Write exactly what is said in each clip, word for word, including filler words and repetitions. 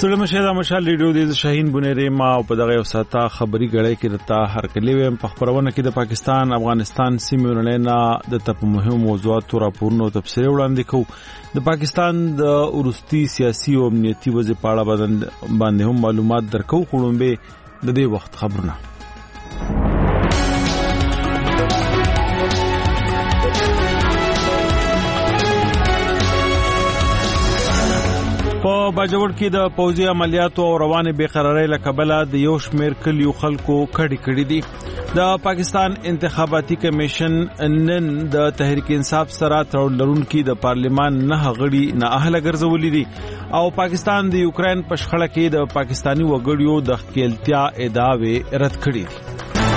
سره مشه دا مشال ریډیو د شاهین بنيري ما او په دغه یو ساته خبري غړې کې رتا هر کلی ویم په خبرونه کې د پاکستان افغانستان سیمې ورننه د تپ مهم موضوعاتو راپورونو تفصیل وړاندې کوو د پاکستان د ورستي سیاسي او امنیتي وضع په اړه باندې هم معلومات درکو خړومبه د دې وخت خبرونه په باجوړ کې د پوځي عملیاتو او روانه بے قراری له کبله د یو شمېر کلیو خلکو کډي کړي دي د پاکستان انتخاباتي کمیشن نن د تحریک انصاف سره تړون لرونکي د پارلیمان نه غړي نه اهله ګرځولې دي او پاکستان د یوکرين په شخړه کې د پاکستانی وګړیو د خپلتیا ادعاوې رد کړې دي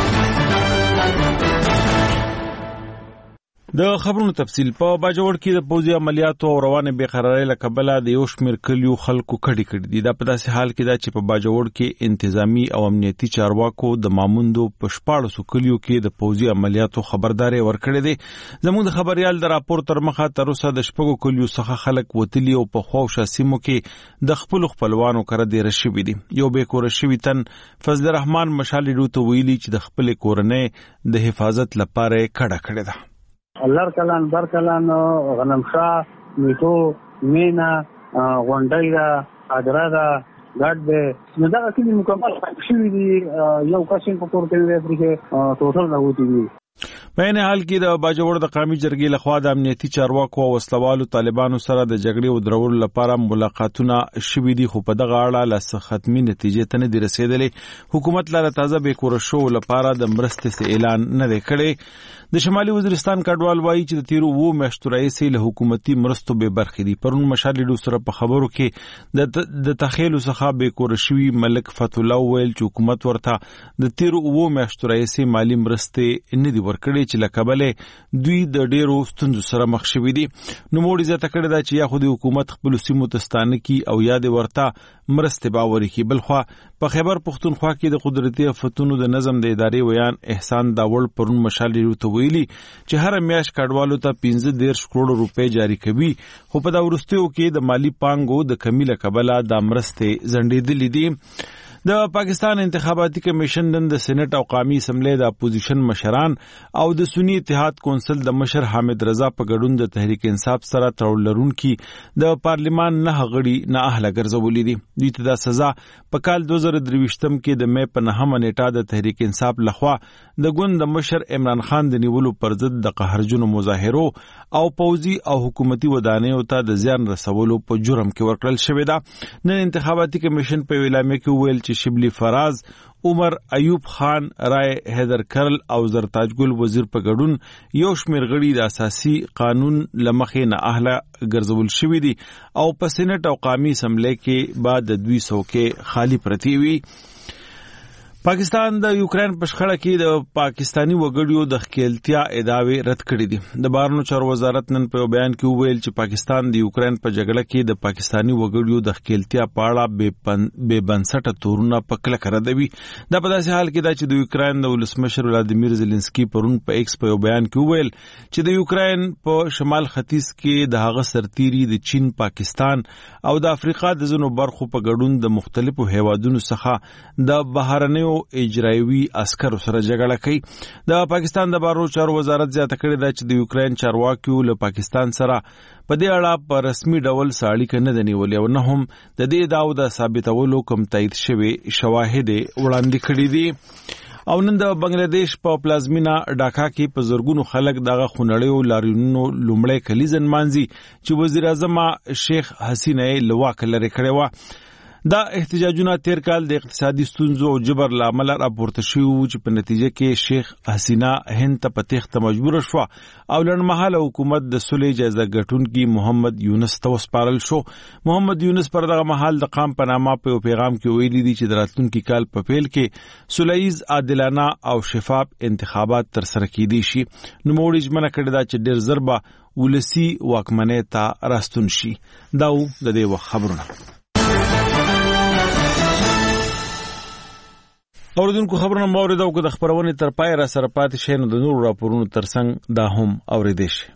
د خبرونو تفصیل په باجوړ کې د پوځي عملیاتو او روانه بے قراری له کبله د یو شمېر کلیو خلکو کډي کړي دي دا په داسې حال کې دا چې په باجوړ کې انتظامی او امنیتي چارواکو د ماموندو په شپاړسو کلیو کې د پوځي عملیاتو خبرداري ورکړې دي زموږ د خبريال د راپور تر مخه تر اوسه د شپږو کلیو څخه خلک وتلی او په خوښه سیمو کې د خپل خپلوانو کړه د رشوي دي یو به کور شوی تن فضل الرحمن مشال ډوته ویلي چې د خپل کورنۍ د حفاظت لپاره کډه کړې ده الله کلان بر کلان غنمشا میټو مینا غونډای دا ادرا دا ګډ دې نو دا کلی مکمل شوی دی یو کاشین په کور کې افریقا ټوټل راوتی دی په ان حال کې د باجوړ د قومي جرګې لخوا د امنیتي چارواکو او وسلوالو طالبانو سره د جګړې او درولو لپاره ملاقاتونه شوي دي خو په دغه اړه له ختمي نتیجې ته نه دي رسیدلې حکومت لا تازه به کور شو لپاره د مرستې اعلان نه دی کړی د شمالي وزیرستان کډوال وایي چې د تیرو وو میاشتو راهیسې له حکومتي مرستو به برخې دي پرون مشال ډو سره په خبرو کې د د تخیل څخه به کور شوی ملک فتح الله ویل چې حکومت ورته د تیرو وو میاشتو راهیسې مالی مرستې نه دي ورکړي چې لکبله دوی د ډیرو ستونزو سره مخ شوي دي نو موړي زته کړی دا چې یا خو د حکومت خپل سیمو تستانه کی او یاد ورته مرستې باوري کی بلخوا په خیبر پختونخوا کې د قدرتي آفتونو د نظم د ادارې ویان احسان داول پرون مشال ډو ویلي چې هر میاش کډوالو ته پنځه دېرش کروڑ روپے جاری کوي خو په دا ورستیو کې د مالی پانګو د کمی له کبله د مرستې زنډېدلې دي د پاکستان انتخاباتي کمیشن نن د سېنات او قومي اسمبلی د اپوزیشن مشران او د سنی اتحاد کونسل د مشر حامد رضا په ګډون د تحریک انصاف سره تړون لرونکي د پارلیمان نه غړي نه اهله ګرځولې دي دوی ته د سزا په کال دوه زره درویشتم کې د مې په نهمه نیټه د تحریک انصاف لخوا د ګوند د مشر عمران خان د نیولو پر ضد د قهرجنو مظاهرو او پوځي او حکومتي ودانیو ته د زیان رسولو په جرم کې ورکړل شوې ده نن انتخاباتي کمیشن په اعلامیه کې ویل چې شبلی فراز عمر ایوب خان رای حیدر کرل او زرتاج ګل وزیر په ګډون یو شمېر غړي د اساسي قانون لمخې نه اهله ګرځول شوی دي او په سېنات او قومي اسمبلی کې بعد د دوه سوه کې خالی پرتی وي پاکستان د یوکرين په شخړه کې د پاکستانی وګړیو د خپلتیا ادعاوې رد کړې دي د بهرنیو چارو وزارت نن په بیان کې ویل چې پاکستان د یوکرين په جګړه کې د پاکستانی وګړیو د خپلتیا په اړه بے بنسټه تورونه په کلک ردوي دا په داسې حال کې دا چې د یوکرين د ولسمشر ولادیمیر زيلنسکي پرون په ایکس په بیان کې ویل چې د یوکرين په شمال ختیځ کې د هغه سرتيري د چین پاکستان او د افریقا د ځینو برخو په ګډون د مختلفو هیوادونو څخه د بهرنیو اجرایوي عسکر سره جګړه کوي د پاکستان د بهرنیو چارو وزارت زیاته کړې ده چې د یوکرين چارواکیو له پاکستان سره په دې اړه په رسمي ډول اړیکه نه نیولې او نه هم د دې داو د ثابتولو کوم تایید شوی شواهد وړاندې کړي دي او نن د بنگلاديش په پلازمینا ډاکا کې په زورګونو خلک دغه خونړیو لاریونونو لومړی کلیزن مانځي چې وزیر اعظم شیخ حسینه لواک لري کړی و دا احتجاجونه تیر کال د اقتصادي ستونزو او جبر لامل راپورته شوی چې په نتیجه کې شیخ حسینه هند ته په تخته مجبور شو او لړمحاله حکومت د صلح جایزه ګټونکي محمد یونس ته وسپارل شو محمد یونس پر دغه محل د قام په نامه په پیغام کې ویلي دي چې د راتلونکي کال په پیل کې صلحیز عادلانه او شفاف انتخابات تر سره کیدي شي نو موږ ژمنه کړې ده چې ډیر ضربه ولسی واکمنۍ ته راستون شي دا و د دې وخت خبرونه اوردونکو خبرونه مورید او د خبرونې تر پای را سره پاتې شي نو د نور راپورونو ترڅنګ دا هم اوریدئ شي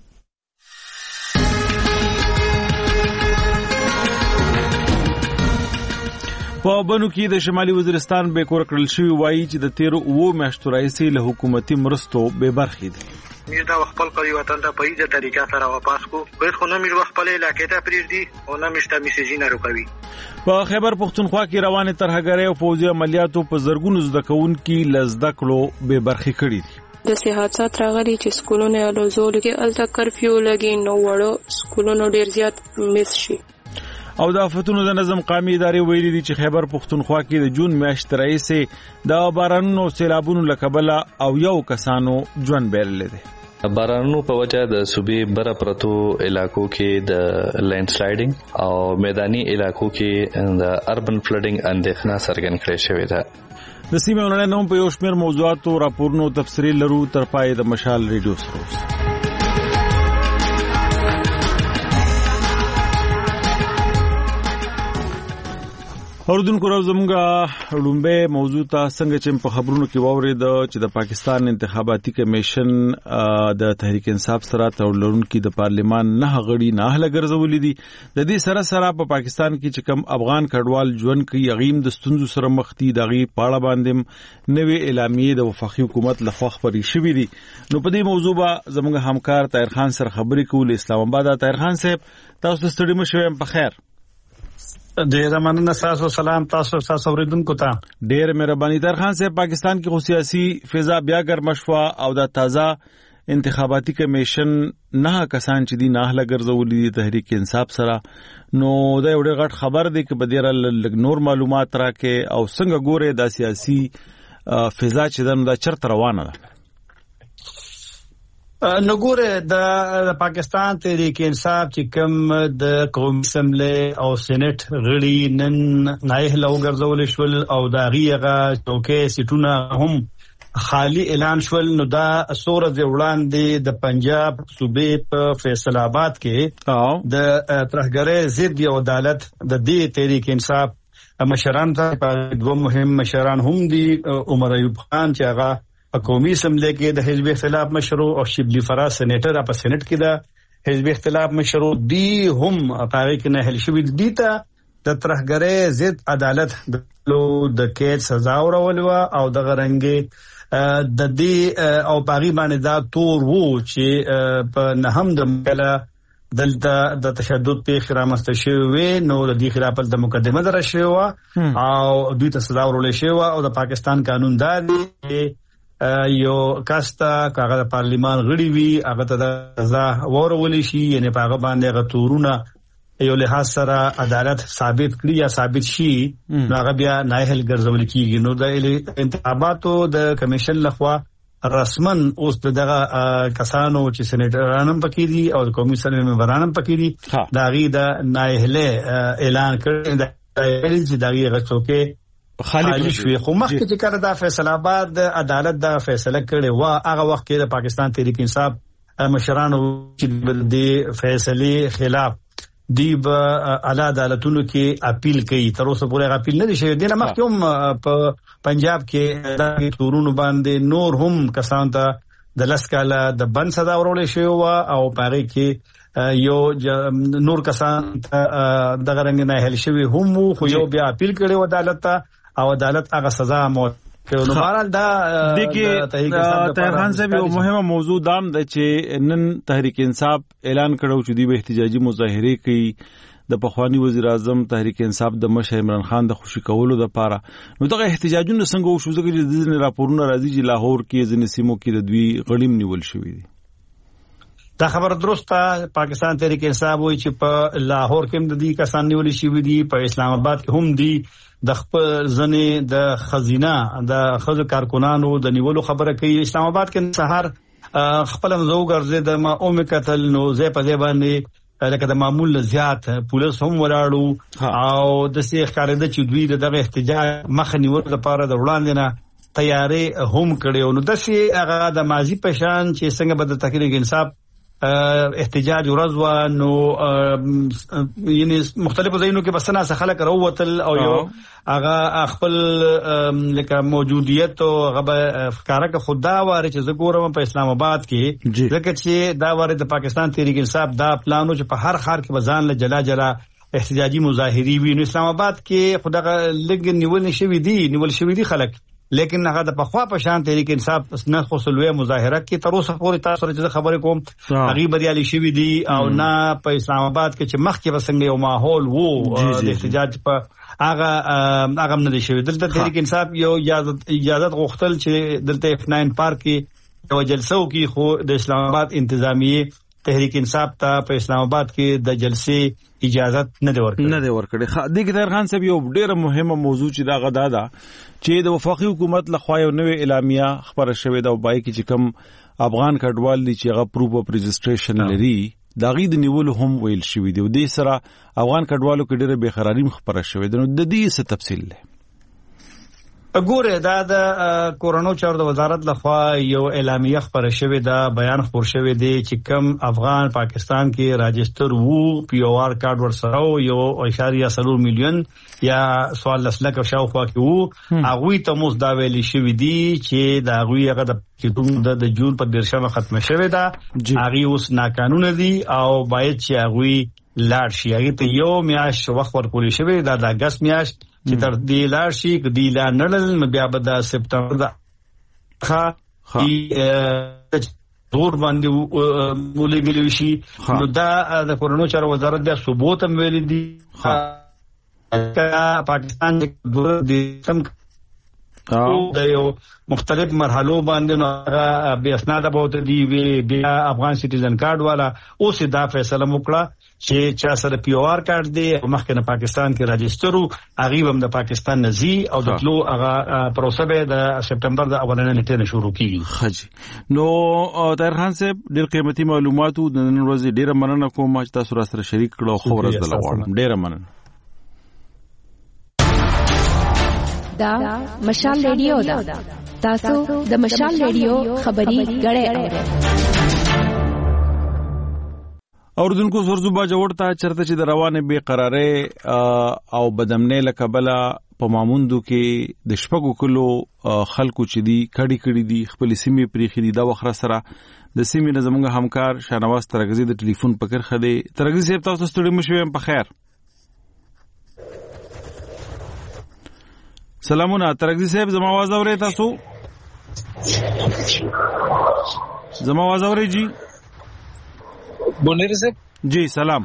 په بنو کې د شمالي وزیرستان به کور کړل شوی وایي چې د تیر او میاشتو راځي له حکومتي مرستو به برخې دي. میر دا خپل قوي وطن ته په ایزه طریقه سره واپس کو په خو نه میر خپل علاقې ته پریږدي او نه مشته میسیجونه روکوي. په خیبر پختونخوا کې روانه ترهګرۍ او پوځي عملیاتو په زرګونو زده کوونکي لزده کړو به برخې کړي دي. د سیاحت راغلي چې سکولونه له زول کې الته کرفیو لګي نو وړو سکولونو ډیر زیات مس شي. او د آفتونو د نظم قومي ادارې ویلي دي چې خیبر پختونخوا کې د جون میاشتې راهیسې د بارانونو سیلابونو له کبله او یو کسانو ژوند بایللی دی. بارانونو په وجه د صوبې بره پرتو علاقو کې د لینډ سلایډینګ او میداني علاقو کې د اربن فلډینګ اندېښنه څرګند کړې شوې ده. د سیمې ولنې نوم په یو شمېر موضوعاتو راپورونو تفصیل لرو تر پای د مشال ریډیو سره. اوردونکو زموږه لومبه موضوع ته څنګه چې په خبرونو کې واورید چې د پاکستان انتخاباتي کمیشن د تحریک انصاف سره تړلونکو د پارلیمان نه غړي نه لګرځولې دي. د دې سره سره په پاکستان کې چې کم افغان کډوال ژوند کوي یغیم د ستونزو سره مخ دي. دغه پاړه باندې نوې اعلامیه د وفاقي حکومت لخوا خبري شوې دي. نو په دې موضوع به زموږ همکار طاهر خان سره خبرې کول. اسلام آباد طاهر خان صاحب تاسو ستړي مشوم په خیر. ډیر مننه تاسو سلام تاسو تاسو اوریدونکو ته ډیر مهرباني. طاهر خان صاحب پاکستان کې خو سیاسي فضا بیا ګرم شوه او د تازه انتخاباتي کمیشن نه کسان چې دی نه لګرځولې دي تحریک انصاف سره نو دا یو ډېر غټ خبر دی چې په ډېر نور معلومات راکې او څنګه ګوره د سیاسي فضا چې دا چرته روانه ده. نګوره د پاکستان تحریک انصاف چې کوم د قومي اسمبلی او سېنات غړي نن نایله وګرځول شول او دا غیغه چوکې سیټونه هم خالی اعلان شول. نو دا سورج وړاندې د پنجاب صوبې په فیصل آباد کې د ترهګرۍ ضد یو عدالت د دې تحریک انصاف مشران ته دوه مهم مشران هم دي. عمر ایوب خان چې هغه قومي اسمبلی کې د حزب اختلاف مشرو او شبلی فراز سېنیټر په سېنات کې د حزب اختلاف مشرو دی هم پاره کې نه هل شوې دي ته د ترهګرۍ ضد عدالت د قید سزا ورولو او د غرنګي د دې او پاغي باندې دا تور وو چې په نهم د مکله دلته د تشدد په خرامسته شوی نو د دې خلاف د مقدمه در شوی او دوی ته سزا ورولې شوی او د پاکستان قانون دا دی یو کاستا کاغه د پارلیمان غړي وي هغه ته د سزا ورولې شي یعنی په هغه باندې غتورونه یو له سره عدالت ثابت کړي یا ثابت شي نو هغه بیا نایل ګرځول کیږي. نو د انتخاباتو د کمیشن لخوا رسمن اوس دغه کسانو چې سېنیټرانم پکې دي او قومي اسمبلی ممبرانم پکې دي دا غي د نایله اعلان کړی د چې دا غي غڅوکې خالی شوی. خو مخکې چې کړه د فیصل آباد عدالت دا فیصله کړې و هغه وخت کې د پاکستان تحریک انصاف مشرانو چې د فیصله خلاف دی په اعلی عدالتونو کې اپیل کوي. تر اوسه پورې اپیل نه دي شوی. د مخکې هم په پنجاب کې د تورونو باندې نور هم کسان ته د لسکاله د بند سزا ورولې شوی او پاره کې یو نور کسان د غرنګ نه هل شوی هم خو یو بیا اپیل کړي و عدالت ته او عدالت هغه سزا مو نو بهرحال دا د کې طاهر خان صاحب یو مهمه موضوع دام د چې نن تحریک انصاف اعلان کړو چې دی به احتجاجي مظاهره کوي د پخوانی وزیر اعظم تحریک انصاف د مشر عمران خان د خوشی کولو د پاره. نو دغه احتجاجونه څنګه وشو ځکه چې د راپورونو راځي چې لاهور کې ځینې سیمو کې د دوی غړیم نیول شوی دي. دا خبر درسته پاکستان تحریک انصاف وایي چې په لاهور کې هم د دې کسان نیول شوی دي په اسلام آباد کې هم دي د خپل ځنې د خزینه د خزو کارکونانو د نیولو خبره کوي. اسلام آباد کې سحر خپل مزو ګرځي د ما اومه قتل نو زې په ځای باندې لکه د معمول زیات پولیس هم ولاړو او د سیخ کارده چې دوی دغه احتجاج مخ نیول لپاره د وړاندې نه تیاری هم کړي. نو د سي هغه د ماضي پشان چې څنګه بد تحریک انصاف احتجاج ورځ و نو یعنی مختلفو ځایونو کې بسنه څخه خلک راووتل او یو هغه خپل لکه موجودیت او هغه افکار کې خدا واره چې زګورم په اسلام آباد کې ځکه چې دا واره د پاکستان تحریک انصاف دا پلانو چې په هر خار کې بزان له جلا جلا احتجاجي مظاهري وي. نو اسلام آباد کې خدای لګ نیول نشوي دي نیول شوی دي خلک، لیکن هغه د پخوا په شان تحریک انصاف نه خو سلوه مظاهره کې تر اوسه پورې تاسو سره خبرې کوم هغه بریالي شوی دي او نه په اسلام آباد کې چې مخکې وسنګ یو ماحول وو د احتجاج په هغه هغه نه دی شوی. دلته تحریک انصاف یو اجازه غوښتل چې دلته اف ناین پارک کې یو جلسه وکړي، خو د اسلام آباد انتظامیه تحریک انصاف ته په اسلام آباد کې د جلسې اجازه نه دی ورکړې نه دی ورکړې. د طاهر خان صاحب یو ډیره مهمه موضوع چې دا غدا ده چې د وفاقي حکومت لخوا یو نوې اعلامیه خبره شوې ده او بای کې چې کوم افغان کډوال دي چې هغه پروف اف رجسټریشن لري دا غي د نیول هم ویل شوې دي او د سره افغان کډوالو کې ډیره بے قراری خبره شوې ده. نو د دې څه تفصیل له ګوره دا د کورونو چارو د وزارت لخوا یو اعلامیه خبره شوې ده، بیان خبر شوې دی چې کم افغان پاکستان کې راجستر وو پی او آر کارت ورسره یو اشاریه سلور میلیون یا سوال لسلک شاوخوا کې وو. هغه ته موږ دا ویلي شوې دي چې دا هغه هغه د چې د جون په دیرشمه ختمه شوې ده، هغه اوس ناقانونه دي او باید چې هغه لاړ شي. هغه ته یو میاش وخت ورکول شوی دا د اگست میاش چې تر دې لاړ شي کدی لا نړل نو بیا به د سپتمبر د ښه دور باندې ولګل شي. نو دا د کورونو چارو وزارت بیا ثبوت هم ویل دي پاکستان د سم د یو مختلف مرحلو باندې نو بیا اسناد بہت دی وی بیا افغان سټیزن کارت والا اوس دا فیصله وکړه چې چا سره پی او آر کارت دی مخکې نه پاکستان کې راجستر او هغه هم د پاکستان نزي او د تلو هغه پروسه به د سپتمبر د اولنې نیټه شروع کیږي. خجی نو طاهر خان صاحب ډېر قیمتي معلوماتو د نن ورځې ډېر مننه کوم چې تاسو سره شریک کړو. خو ورځ د لوړم ډېر مننه. دا مشال ریډیو دا تاسو د مشال ریډیو خبري غړې اوردونکو سرزو باجه ورته چرته چې د روانه بے قرارې او بدامنۍ لکبله په ماموندو کې د شپږو کلو خلکو چې دی کډی کډی دی خپل سیمې پریخي دی دا وخره سره د سیمې نه زموږ همکار شانواز ترغزي د ټلیفون پکر خده. ترغزي صاحب تاسو ستړي مشوم په خیر. سلامونه ترغزي صاحب زما आवाज اورئ تاسو؟ زما आवाज اورئ جی؟ بونیر صاحب جی سلام.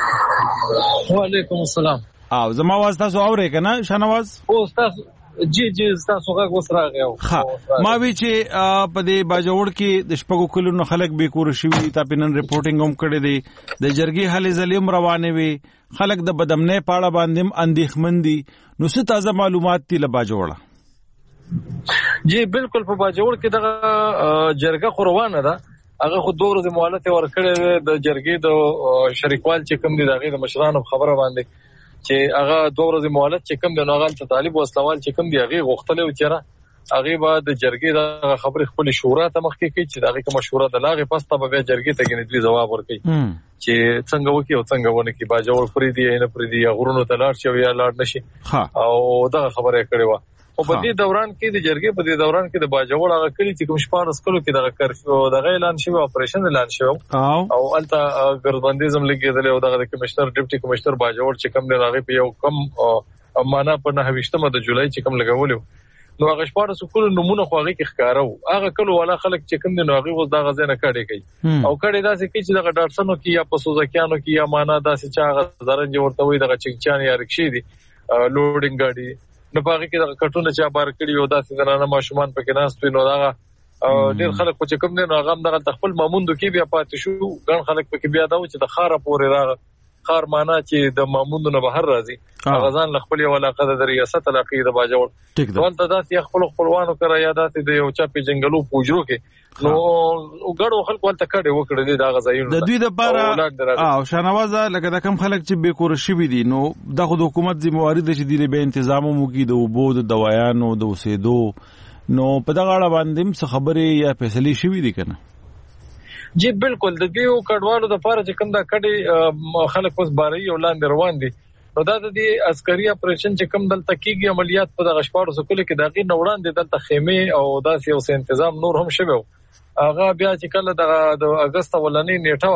وعلیکم السلام. او زما आवाज تاسو اورئ کنه شانواز؟ او تاسو جی جی تاسو هغه وسره غو. ها ما وی چې په دې باجوړ کې د شپږو کلو نو خلک به کور شي تا پنن ریپورټینګ هم کړی دی د جرګي حل زلیم روانه وي خلک د بدامنۍ پاړه باندې اندېښمن دي. نو څه تازه معلومات دي له باجوړه؟ جی بالکل په باجوړ کې د جرګه خوروانه ده هغه خو دوه ورځې مهلت ورکړې د جرګې د شریکوال چې کوم دي دغه د مشرانو خبره باندې چې هغه دوه ورځې مهلت چې کوم د نوغال ته طالب وسلوال چې کوم دی هغه غوښتل و چې هغه بعد جرګې د خبرې خپل شورا ته مخکې کوي چې دغه کوم شورا د لاغه پس ته به جرګې ته غنډلي جواب ورکړي چې څنګه وکي او څنګه ونه کې باجوړ پرې دی نه پرې دی غرونو ته لاړ شي یا لاړ نشي او دا خبره کړې و. او په دې دوران کې د جرګې په دې دوران کې د باجوړ هغه کلی چې کوم شپارس کلو کې د کرفیو د اعلان شوی اپریشن اعلان شوی او الته ګردبندیزم لګیدل او دغه کمشنر ډیپټي کمشنر باجوړ چې کوم دی هغه په یو کم معنا په نه هوښتمه د جولای چې کوم لګولیو نو هغه شپارس کلو نمونه خو هغه کې ښکارو هغه کلو والا خلک چې کوم دی نو هغه وز دغه ځنه کړي کوي او کړي داسې کې چې دغه ډاټسنو کې یا په سوزکیانو کې یا معنا داسې چې هغه زرنج ورته وي دغه چنچان یا رکشي دي لوډینګ ګاډي نو پاره کې د کټونه چې بار کړی یو داسې زنانه ماشومان پکې ناست نو دا ډېر خلک چې کوم نه هغه دغه خپل ماموندو کې بیا پاتې شو ګڼ خلک پکې بیا دا چې د خاره پورې راغ خار معنا چې د ماموندو نه بهر راځي غزان خپل یو علاقه د ریاست علاقې د باجوړ ولته داسې خپل خپلوانو کرا یادات د یو چا په جنگلو پوجرو کې نو وګړو خلک ولته کړي وکړي دا غزاین د دوی د بارا او شانوازه لکه د کم خلک چې به کور شي دي نو د خود حکومت ذمہواری د چې دی به تنظیم مو کې د وبو د دوايانو د اوسېدو نو په دغه اړه باندې څه خبرې یا فیصله شوې دي کنه؟ جی بالکل د دیو کډوالو د پاره چې کوم دا کډي خلک اوس باري او لاندې روان دي نو دا د دې عسکري اپریشن چې کوم دلته کیږي عملیات په دغه شپږ سکول کې دغه نوړان دي دلته خیمه او داسې اوس تنظیم نور هم شوی هغه بیا چې کله د اگست ولنې نیټه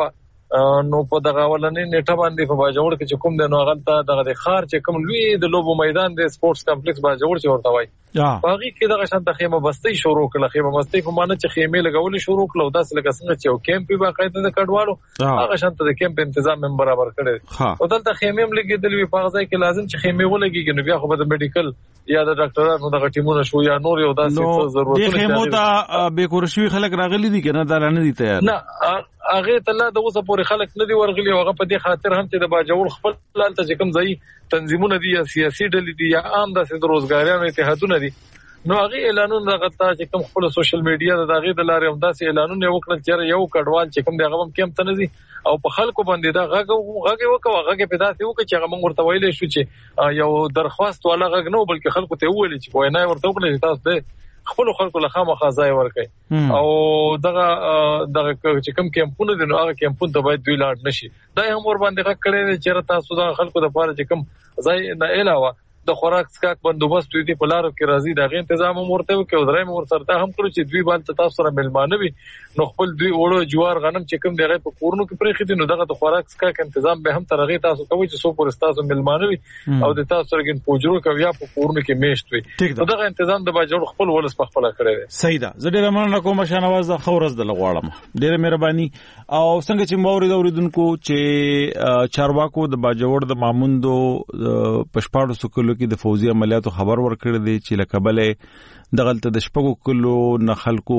نو په دغه ولنې نیټه باندې په باجوړ کې چې کوم د نو غلطه دغه د خار چې کوم لوی د لوبو میدان د سپورتس کمپلیکس باجوړ چې ورته وای باغی کې دغه شانته خیمه بستی شروع کړه خیمه بستی په معنی چې خیمه لګولې شروع کړه داس لکه څنګه چې یو کیمپ په باقاعده د کډوالو هغه شانته د کیمپ تنظیم هم برابر کړي او دلته خیمه هم لګیدل وی په ځای کې لازم چې خیمه ولګي نو بیا خو د میډیکل یا د ډاکټرانو دغه ټیمونه شو یا نور یو داسې ضرورتونه دي خیمه ته به کورشوي خلک راغلي دي کنه دا نه دي تیار نه هغه ته لا د اوسه پورې خلک نه دی ورغلي هغه په دې خاطر هم چې د باجوړ خپل لالته چې کوم ځای تنظیمونه دي یا سیاسي ډلې دي یا عام د روزګاریانو اتحادونه دي نو هغه اعلانونه دغه ته چې کوم خپل سوشل میډیا د دغه د لارې هم داسې اعلانونه وکړل چې یو کډوال چې کوم دغه هم کم تنزي او په خلکو باندې دا غږ غږ وکړه غږ په داسې وکړي چې هغه موږ ورته ویلې شو چې یو درخواست ولا غږ نه بلکې خلکو ته ویل چې وای نه ورته وکړي چې تاسو ته خپل خلکو له خامخا ځای ورکړي او دغه دغه چې کوم کیمپونه دي نو هغه کیمپونه ته باید دوی لاړ نشي دا هم ور باندې غږ کړي چې تاسو د خلکو د پاره چې کوم ځای نه علاوه د خوراک سکاک بندوبست دوی په لارو کې راځي دغه تنظیم مرته وکړي او درېم ورسره هم کړو چې دوی باندې تاسو سره ملمانه وي نو خپل دوی وړو جوار غنم چې کوم دغه په کورونو کې پرې خدي نو دغه د خوراک سکاک تنظیم به هم ترغه تاسو کوي چې سو پر تاسو ملمانه وي او د تاسو سره ګن پوجرو کوي یا په کورونو کې میشت وي نو دغه تنظیم د باجوړ خپل ولس په خپل کړی دی صحیح ده زه ډیر مننه کوم شانواز د خورز د لغواړم ډیره مهرباني او څنګه چې مورید اوریدونکو چې چارواکو د باجوړ د ماموندو پښپاړو سکلو کې د فوزي عملیاتو خبر ورکړی دی چې لکبله دغلت د شپږو کلو نه خلکو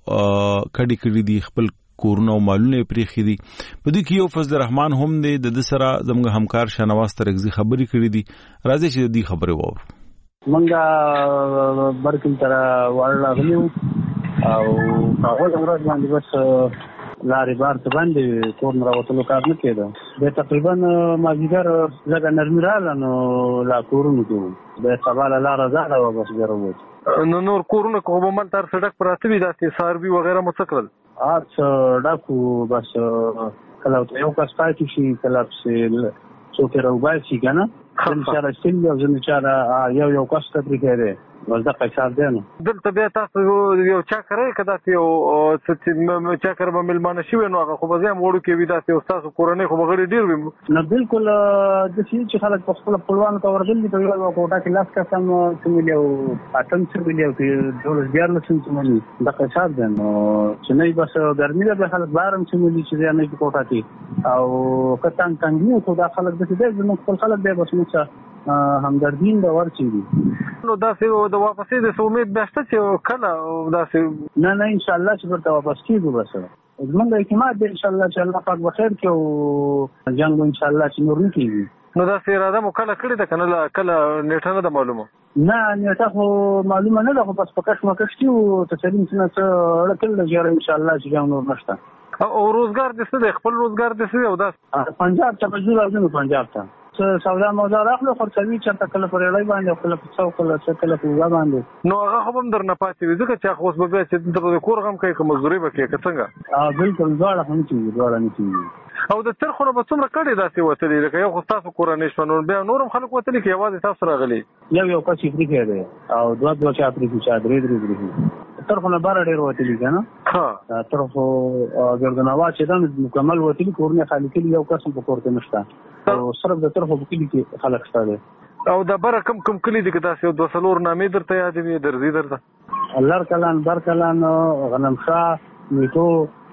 کډی کړی دی خپل کورونه او مالونه پریخي دي په دې کې یو فضل الرحمن هم دی د سره زموږ همکار شانواز ترغزي خبري کړی دي راځي چې دې خبره وو منګه برکل تر ورلاغلیو او هغه ورځ باندې بس لارې بار ته باندې کور نه راوتلو کار نه کېده د تقریبا ماګیګر زګ نرمي رااله نو لا کورونو کې د سوال لار زاړه و بس ګرځو نو نور کورونه کومه مل تر سړک پراته وي داسې ساروي وغیرہ مڅکل اڅ ډاکو بس کله یو کس پاتې شي کله چې څوک راوبای شي کنه ان شاء الله ستل یو ځنه چاره یو یو کس ته پریږدي ولدا قصاب دی نو دلته بیا تاسو یو چا کوي کدا یو چې چا کار به ملمانه شي نو هغه خو به زم وړو کې وي تاسو تاسو کورنۍ خو بغیر ډیر وي نو بالکل د چې خلک په خپل خپلوان ته ورغلي په یو کوټه کې لاس کا سم چې یو پاتن چې ویلو کې ډول بیا نه څنګه مونږ د قصاب دی نو چې نه بس ګرمي ده خلک بارم چې مونږ چې نه په کوټه کې او کتان څنګه خو دا خلک د دې زموږ خپل خلک دی بس موږ همدردین د ورچي دي نو دا څه د واپسې د امید بهشته چې کله دا څه نه نه ان شاء الله چې ورته واپس کیږي بس زمونږ اعتماد دی ان شاء الله چې الله پاک بخیر کې او جنگ ان شاء الله چې نور نه کیږي نو دا څه اراده مو کله کړی ده کنه کله نیټه نه ده معلومه نه نیټه خو معلومه نه ده خو بس پکښ مکښ کیو ته سلیم څنګه څه اړکل لږه ان شاء الله چې جنگ نور نشته او روزګار د څه د خپل روزګار د څه او دا پنجاب ته بجو راځم پنجاب ته سودا مودا راخلو خرڅوي چې تکل پرې لای باندې خپل په څو کله څه کله په باندې نو هغه هم در نه پاتې وي ځکه چې خو به چې د کور غم کوي کوم مزدوري وکړي څنګه اه بالکل ځاړه هم چې ځاړه نه کیږي او د تر خو به څومره کړي داسې وته لري یو خو تاسو کورنۍ شنو بیا نورم خلک وته لري کې یوازې تاسو راغلي یو یو کچې فری کېده او دوه دوه چا پرې چې درې درې درې تر خو نه بار ډېر وته لري نه ها تر خو ګردنوا چې دا مکمل وته لري کورنۍ خالي کې یو قسم په کورته نشته او صرف د طرفو په کې خلک ستاره او د بره کم کم کلی دي که تاسو د سلور نامې درته یاد وي درځي درته الله کلان بر کلان غنمشا میټو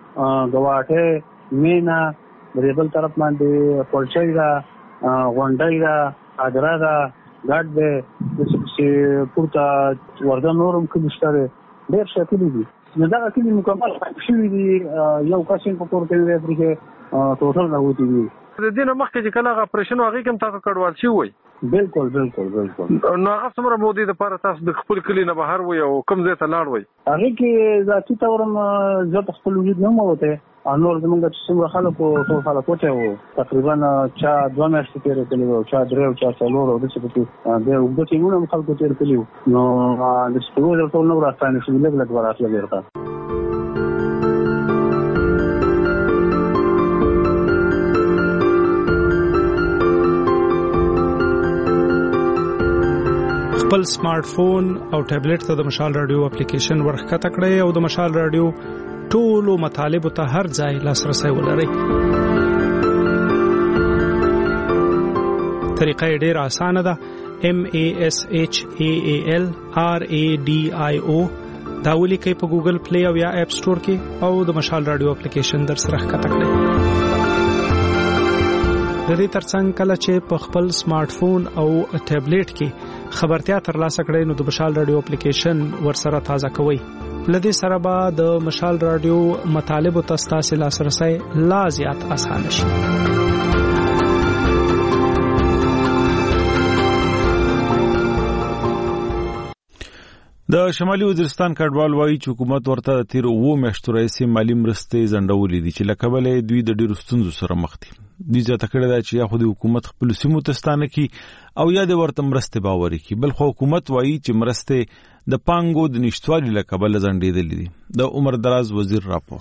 غواټه مینا ریبل طرف باندې پولچای دا غونډای دا ادرا دا ګډ د چې پورته ورته نورم کې مشتره ډېر شکل دي نو دا کې مکمل شوی دي یو کاشین په کور کې دی چې ټوټل راوتی دي د دې نه مخکې چې کله اپریشن واغې کوم تاسو کډوال شي وای بالکل بالکل بالکل نو هغه څومره مودې د پاره تاسو د خپل کلی نه بهر وای او کوم ځای ته لاړ وای هغه کې ذاتي تورم زه خپل وجود نه موته انور زمونږ چې څومره خلکو ټول خلک وته وو تقریبا چا دوه میاشتې تیر کړي وو چا درې او چا څلور او د څه په دې وګړو کې موږ خلکو تیر کړي نو د سپورت ټول نو راځي چې لږ لږ وراتل ورته خپل سمارټ فون او ټابلیټ ته د مشال رادیو اپلیکیشن ورخکته کړئ او د مشال رادیو ټولو مطالب ته هر ځای لاسرسي ولرئ طریقه یې ډیره اسانه ده. M A S H A A L R A D I O دا ولیکئ په ګوګل پلی او یا اپ سٹور کې او د مشال رادیو اپلیکیشن در سره ښکته کړئ. د دې ترڅنګ کله چې په خپل سمارټ فون او ټابلیټ کې خبرتیا ترلاسه کړئ نو د مشال رادیو اپلیکیشن ورسره تازه کوئ. لدې سره به د مشال رادیو مطالب او تاسو لاسرسي لا زیات آسان شي. د شمالي وزیرستان کډوال وایي چې حکومت ورته د تیر اوو میاشتو راهیسې مالي مرستې ځنډولې دي چې له کبله دوی د ډیرو ستونزو سره مخ دي. دوی زیاته کړې ده چې یا خو د حکومت خپل سیمو ته ستانه کی او یا د ورته مرستې باوري کی، بل خو حکومت وایي چې مرستې د پانګو د نشټوالي له کبله ځنډېدلې دي. د عمر دراز وزیر راپور.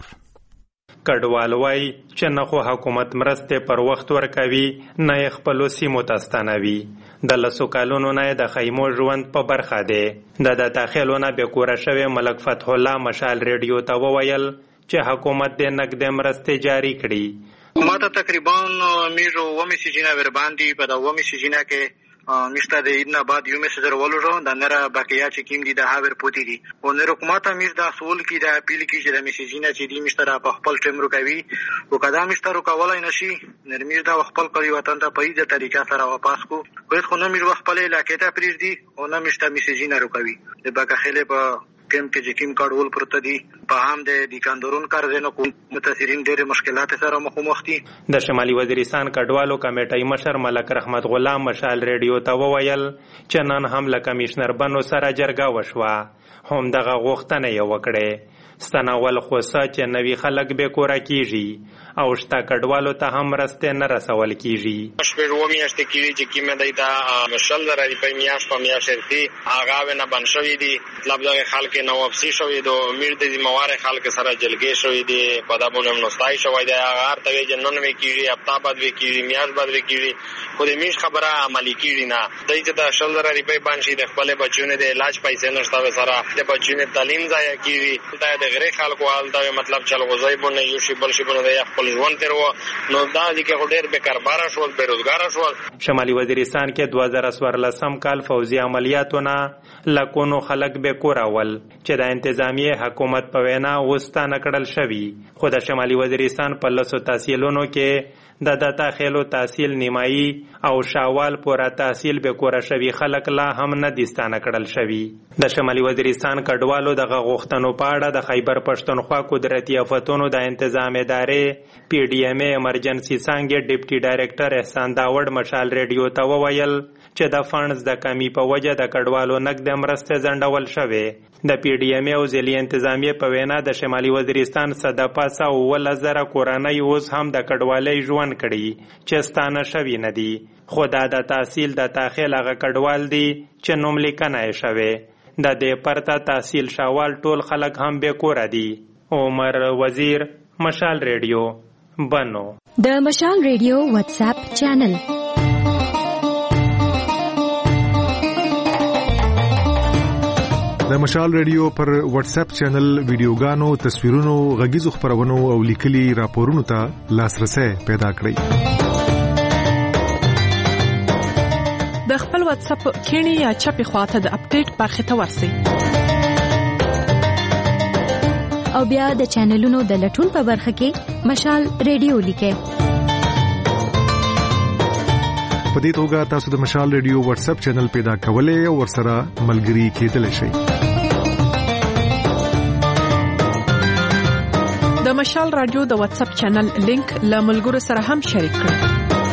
کډوال وایي چې نه خو حکومت مرستې پر وخت ورکوي نه یې خپلو سیمو ته ستانوي. د لسو کالونو نه د خیمو ژوند په برخه دی. د د داخلونه بې کوره شوی ملک فتح الله مشال ریډیو ته وویل چې حکومت د نقدې مرستې جاری کړي. ما ته تقریبا میرو ومی سیجینا ور باندې په دا ومی سیجینا کې میشته د ایدنا بعد یو میسجر ولورو د نره بقیا چې کیم دي د هاور پوتی دي او نر حکومت میز د اصول کې د اپیل کې چې د میسجینا چې دی میشته په خپل ټیم روکوي او کدا میشته روکولای نشي نر میز د خپل کلی وطن ته په دې طریقه سره واپس کو خو خو نه میر خپل علاقې ته پریږ دي او نه میشته میسجینا روکوي د بقخله په کم کې چې کیم کارول پروت دي په هم د دکاندارون کارزنه کوم متاثرین ډېر مشکلات سره مخامخ دي. د شمالي وزیرستان کډوالو کمیټې مشر ملک رحمت غلام مشال ریډیو ته وویل چې نن هم له کمشنر بنو سره جرګه وشوه هم دغه غوښتنه یې وکړه ستنول خو چې نوی خلک به کورا کیږي او شتا کډوالو ته هم راسته نه رسول کیږي. شپږ و میاشتې کیږي چې کیمه دایته مشل درې په میاش په میاش ورتي هغه نه بنشوي دي مطلب دغه خلک نو واپسی شوی دو میر د مواره خلک سره جلګې شوی دي په دا بونم نوستای شوی دی هغه ارته وی جنن وی کیږي هفته بعد وی کیږي میاش بعد وی کیږي خو د میش خبره عملی کیږي نه دایته د شل درې په باندې د خپل بچونه د علاج پیسې نشته سره د بچونه تعلیم ضایع کیږي غیر خلکو حالت مطلب چل غوځي بونه یو شی بل شی بونه د خپل ژوند تر و نو دا دي کې ډېر بیکاربار شول بیروزګار شول. شمالي وزیرستان کې دوه زره څوارلسم کال فوزي عملیاتونه لکونو خلک به کورول چې د انتظامی حکومت په وینا وستانه کړل شوی خو د شمالي وزیرستان په لسو تحصیلونو کې د د داخلو تحصیل نیمایي او شاوال پورا تحصیل به کور شوی خلک لا هم نه دستانه کړل شوی. د شمالي وزیرستان کډوالو د غوښتنو په اړه د خیبر پښتونخوا قدرتي آفتونو د انتظام ادارې پی ډی ایم ای ایمرجنسي څنګه ډیپټي ډایریکټر احسان داوړ مشال ریډیو ته وویل چې د فنډز د کمی په وجه د کډوالو نقد مرستې ځنډول شوی. د پی ډی ایم ای او ځلي انتظامیه په وینا د شمالي وزیرستان صد پاسه ول زره کورنۍ اوس هم د کډوالۍ ژوند کړي چې ستانه شوی نه دي خو دا د تحصیل د داخل هغه کډوال دي چې نوم لیکنه یې شوی. د دې پرته تحصیل شاوال ټول خلک هم به کور دي. عمر وزیر مشال ریډیو بنو. د مشال ریډیو واتس اپ چینل د مشال ریډیو پر واتس اپ چینل ویډیوګانو تصویرونو غږیزو خبرونو او لیکلي راپورونو ته لاسرسي پیدا کړئ. د خپل واتس اپ کینی یا چپی خواته د اپډیټ برخه ته ورسئ او بیا د چینلونو د لټون په برخه کې مشال ریډیو لیکئ. په دې توګه تاسو د مشال ریډیو واتس اپ چینل پیدا کولای او ورسره ملګري کېدلی شئ. د مشال رادیو د واتس اپ چینل لینک له ملګرو سره هم شریک کړئ.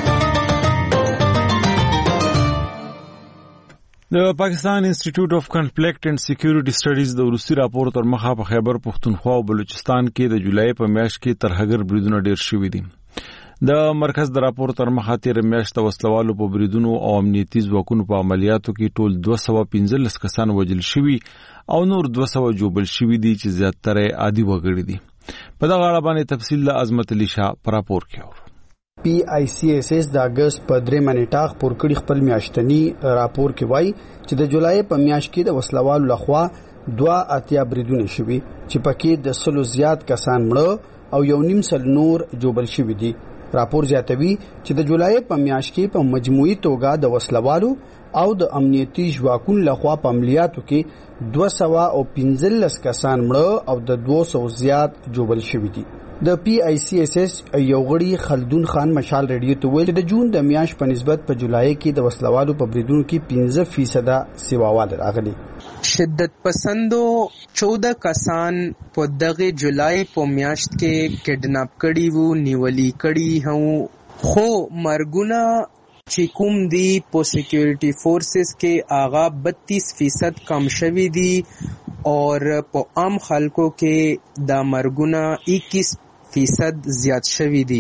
د پاکستان انسټیټیوټ اف کنفلیکټ اینڈ سکیورټي سټډیز د روسي راپور تر مخه په خیبر پښتونخوا او بلوچستان کې د جولای په میاشت کې ترهګر بریدونه ډېر شوي دي. د مرکز د راپور تر مخه تیر میاشت وسلوالو په بریدونو او امنیتي ځواکونو په عملیاتو کې ټول دوه سوه پنځلس کسان وژل شوي او نور دوه سوه جوړل شوي دي چې زیاتره عادي وګړي دي. په دغه اړه باندې تفصیل د عظمت علي شاه پر راپور کې پی آی سی ایس ایس د اگست په درې منټه خبر کړي خپل میاشتنی راپور کې وایي چې د جولای په میاشت کې د وسلوالو لخوا دوه اتیا بریدونه شوي چې پکې د سلو زیات کسان مړه او یو نیم سل نور جوړل شوي دي. راپور زیاتوي چې د جولای په میاشت کې په مجموعي توګه د وسلوالو او د امنیتي ځواکونو لخوا په عملیاتو کې دوه سوه او پنځلس کسان مړه او د دوه سوه زیات جوړل شوي دي. د پی آی سی ایس ایس یو غړي خلدون خان مشال ریډیو ته ویل د جون د میاشت په نسبت په جولای کې د وسلوالو په بریدونو کې پنځه فیصد سیواوال راغلي. شدت پسندو چودہ کسان په دغه جولای په میاشت کې کډناپ کړي وو، نیولي کړي هو، خو مرګونه چې کوم دی په سیکیورټي فورسز کې آغا بتیس فیصد کم شوی دی اور په عام خلکو کې دا مرګونه اکیس فیصد زیات شوی دی.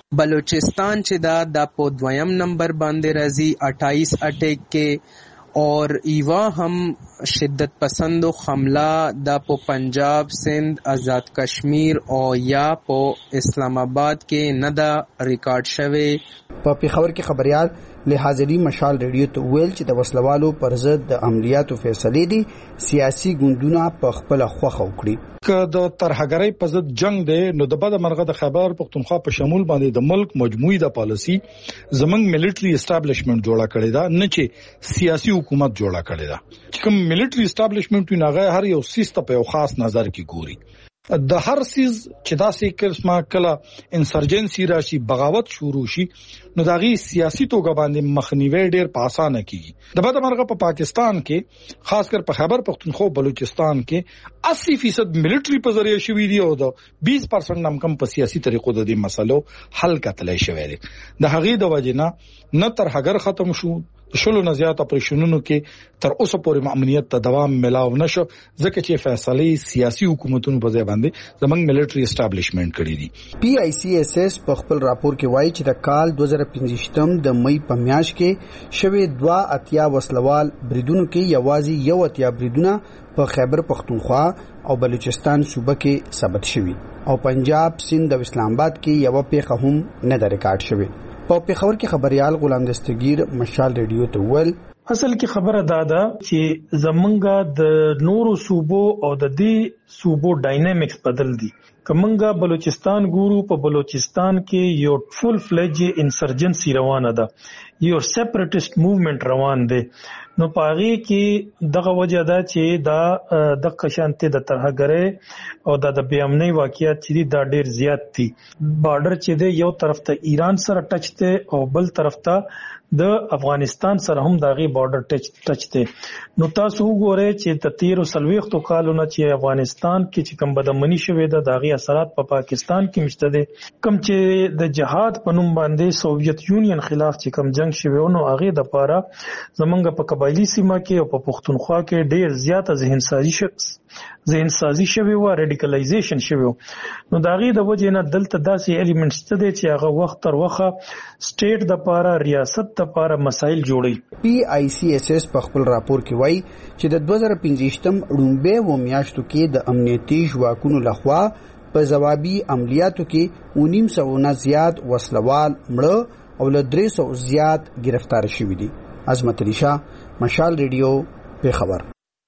بلوچستان چې دا د په دویم نمبر باندې راځي اٹھائیس اٹیک کې، اور ایوا هم شدت پسندو حمله د په پنجاب، سندھ، آزاد کشمیر او یا په اسلام آباد کې نه دا ریکارډ شوی. په پیښور کې خبريال لحاظري مشال ریډیو ته ویل چې د وسلوالو پر ضد د عملیاتو فیصلې دي سیاسي ګوندونه په خپل خوخه وکړي. که د ترهګرۍ په ضد جنگ دی نو د بده مرغه د خیبر پختونخوا په شمول باندې د ملک مجموعي د پالیسی زمنګ ملټري اسټابلیشمنت جوړه کړی دا، نه چې سیاسي حکومت جوړه کړی دا. چې کوم ملټري اسټابلیشمنت نه هر یو سیستم په یو خاص نظر کې ګوري. د هر سیز چې داسې کلمه کله انسرجنسي راشي، بغاوت شروع شي، نو داغي سیاسي توګه باندې مخنیوي ډېر په اسانه کیږي. د بده مرغه په پاکستان کې خاص کر په خیبر پختونخوا بلوچستان کې اسی فیصد ملټري په ذریعہ شوی دی او د بیس پرسنټ نم کم په سیاسي طریقو د دې مسلو حل کتلای شوی دی. د هغې د وجنه نه تر هغه ختم شو، شلو نه زیات اپریشنونو کې تر اوسه پورې امنیت ته دوام ملاو نشو، ځکه چې فیصله سیاسي حکومتونو په ځای باندې زمنګ ملټري اسټابلیشمنت کړی دي. پی آی سی ایس ایس په خپل راپور کې وایي چې د کال دوه زره پنځه د مئی په میاشت کې شوی دوه اتیا وسلوال بریدونو کې یوازې یو اتیا بریدونه په خیبر پختونخوا او بلوچستان صوبه کې ثبت شوي او پنجاب، سندھ او اسلام آباد کې یو پیښه هم نه د ریکارډ شوی. په پیښور کې خبريال غلام دستگیر مشال ریډیو ته ول اصل کې خبره دا ده چې زمونږه د نورو صوبو او د دې صوبو ډاینامیکس بدل دي. کومنګه بلوچستان ګورو، په بلوچستان کې یو فول فلیج انسرجنسي روانه ده، یو سیپریټیسټ موومنت روان دی. نو پاغي کې دغه وجه ده چې دا د قشانته د ترهګرۍ او د بې امنۍ واقعیت چې دا ډیر زیات دي. بارډر چې دی یو طرف ته ایران سره ټچ دی او بل طرف ته د افغانستان سره هم داغي بارډر ټچ ټچ دی. نو تاسو وګورئ چې د تیر سلويختو کالونو چې افغانستان کې چې کوم بدمنی شوې ده داغي اثرات په پا پاکستان کې مشته دي. کوم چې د جهاد په نوم باندې سوویت یونین خلاف چې کوم جنگ شوی نو هغه د پاره زمونږ په قبایلی سیمه کې او په پختونخوا کې ډیر زیاته ذهن سازي شخص ذهن سازي شوی و، ریډیکلایزیشن شوی. نو داغي د وجه نه دلته داسې الیمنټس ته دي چې هغه وخت تر وخه سټیټ د پاره، ریاست د پاره مسایل جوړي. پی آی سی ایس ایس په خپل راپور کې وایي چې د دوه زره پنځه ړومبه و میاشتو کې د امنیتي ځواکونو لخوا په ځوابي عملیاتو کې اونیم سو نه زیات وسلوال مړه او له درې سو زیات گرفتار شوي دي. عظمت علي شاه، مشال ریډیو، پیښور.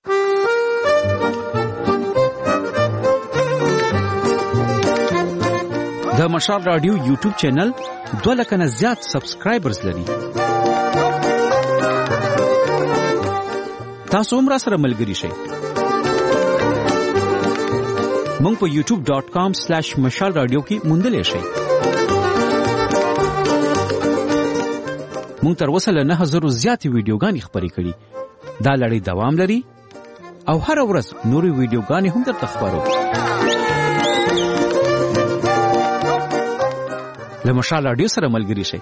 د مشال رادیو یوټیوب چینل دوه لک نه زیات سبسکرایبرز لري. تاسو هم را سره ملګري شئ. مونږ په یوټیوب ډاٹ کام سلیش مشال رادیو کې موندلی شئ. مونږ تر اوسه له نه هزارو زیاتې ویډیوګانې خپرې کړي. دا لړۍ دوام لري او هر ورځ نورې ویډیوګانې هم درته خپرو. له مشال رادیو سره ملګري شئ.